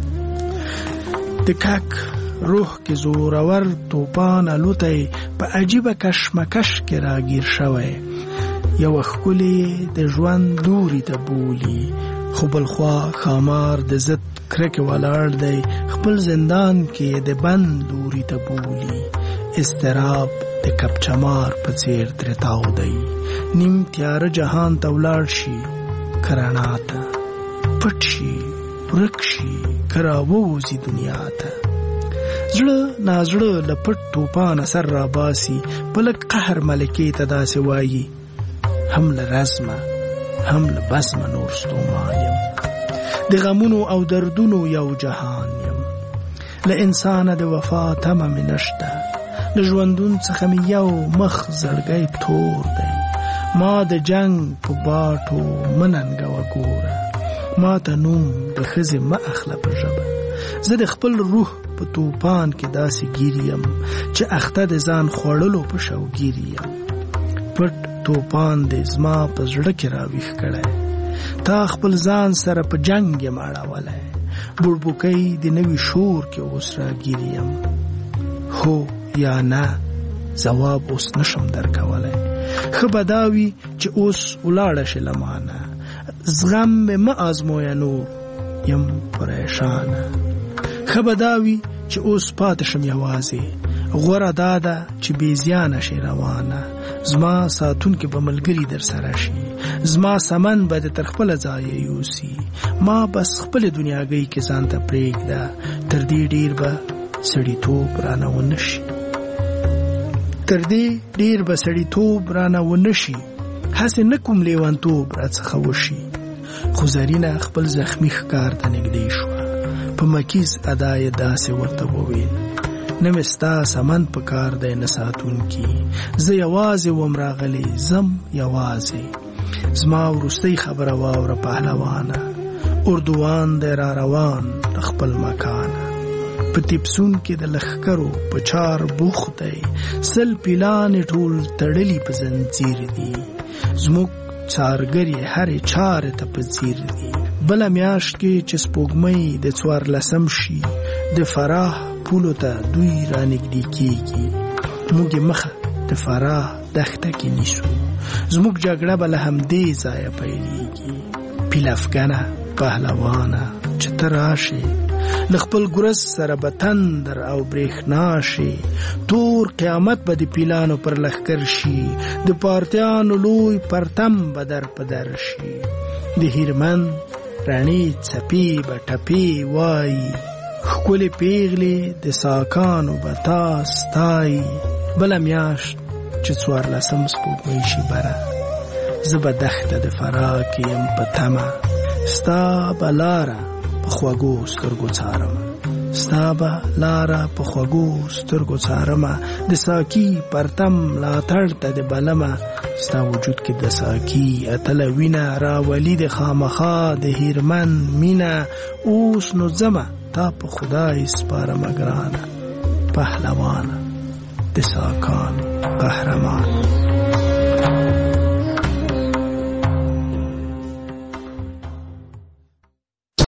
د کک روح کې زورور توپان الوتی، په عجیبه کشمکش کې راگیر شوی. یو ښکلی د ژوند لوري ته بولي، خو بلخوا ښامار د ضد کرکې ولاړ دی، خپل زندان کې د بند لوري ته بولي. اضطراب د کپچمار په څیر ترې تاو دی، نیم تیاره جهان ته ولاړ شي که رڼا ته، پټ شي ورک شي که راووځي دنیا ته. زړه نازړه له پټ توپانه سر راباسي، په لږ قهر ملکې ته داسې وایي هم له رزمه هم له بزمه نور ستومان یم، د غمونو او دردونو یو جهان یم. له انسانه د وفا تمه مې نشته، له ژوندون څخه مې یو مخ زړګی تور دی. ما د جنگ په باټو مننګوه ګوره، ما ته نوم د ښځې مه اخله په ژبه. زه د خپل روح په توپان کې داسې ګیر یم چې اخته د ځان خوړلو په شوګیر یم. پټ توپان دې زما په زړه کې راویښ کړی، تا خپل ځان سره په جنگ یې ماړولی. بوړبوکی د نوي شور کې اوس راګیر یم، هو یا نه ځواب اوس نشم درکولی. ښه به دا وي چې اوس ولاړه شي له مانه، زغم مې مه ازمویه نور یم پریشانه. ښه به دا وي چې اوس پاتې شم یوازې، غوره دا ده چې بې زیانه شي روانه. زما ساتونکي به ملګري در سره شي، زما سمن به د تر خپله ځایه یوسي. ما بس خپلې دنیاګۍ کې ځان ته پرېږده، تر دې ډېر به سړیتوب رانه ونه شي، تر دې ډېر به سړیتوب رانه ونه شي. هسې نه کوم لیونتوب راڅخه وشي. خو زرینه خپل زخمي ښکار ته نږدې شوه، په مکیز ادا یې داسې ورته وویل، نه مې ستا سمن په کار دی نه ساتونکي، زه یوازې وم راغلی زم یوازې. زما وروستۍ خبره واوره پهلوانه، اردوان دی را روان له خپل مکانه. په تیپسون کې د لښکرو په چار بوخت دی، سل پیلانې ټول تړلي په زنځیر دي. زموږ څارګرې هرې چارې ته په ځیر دي. بله میاشت کې چې سپوږمۍ د څوارلسم شي، د فراه پولو ته دوی رانږدې کېږي. موږ یې مخه د فراه دښته کې نیسو، زموږ جګړه به له همدې ځایه پیلېږي. پیلافګنه پهلوانه چې ته راشې له خپل ګرس سره به تندر او برېښنا شي تور قیامت به د پیلانو پر لښکر شي د پارتیانو لوی پرتم به در په در شي د هیرمن رڼې څپې به ټپې وایي ښکلې پیغلې د ساکانو به تا ستایي بله میاشت چې څوارلسم سپوږمۍ شي بره زه به دښته د فراق یم په تمه ستا به لاره په خوږو سترګو څارم ستا به لاره په خوږو سترګو څارمه د ساقي پرتم ملاتړ ته د بلمه ستا وجود کې د ساقي اتله وینه راولي د خامخا د هیرمن مینه اوس نو ځمه تا په خدای سپارمه ګرانه پهلوانه د ساکانو قهرمان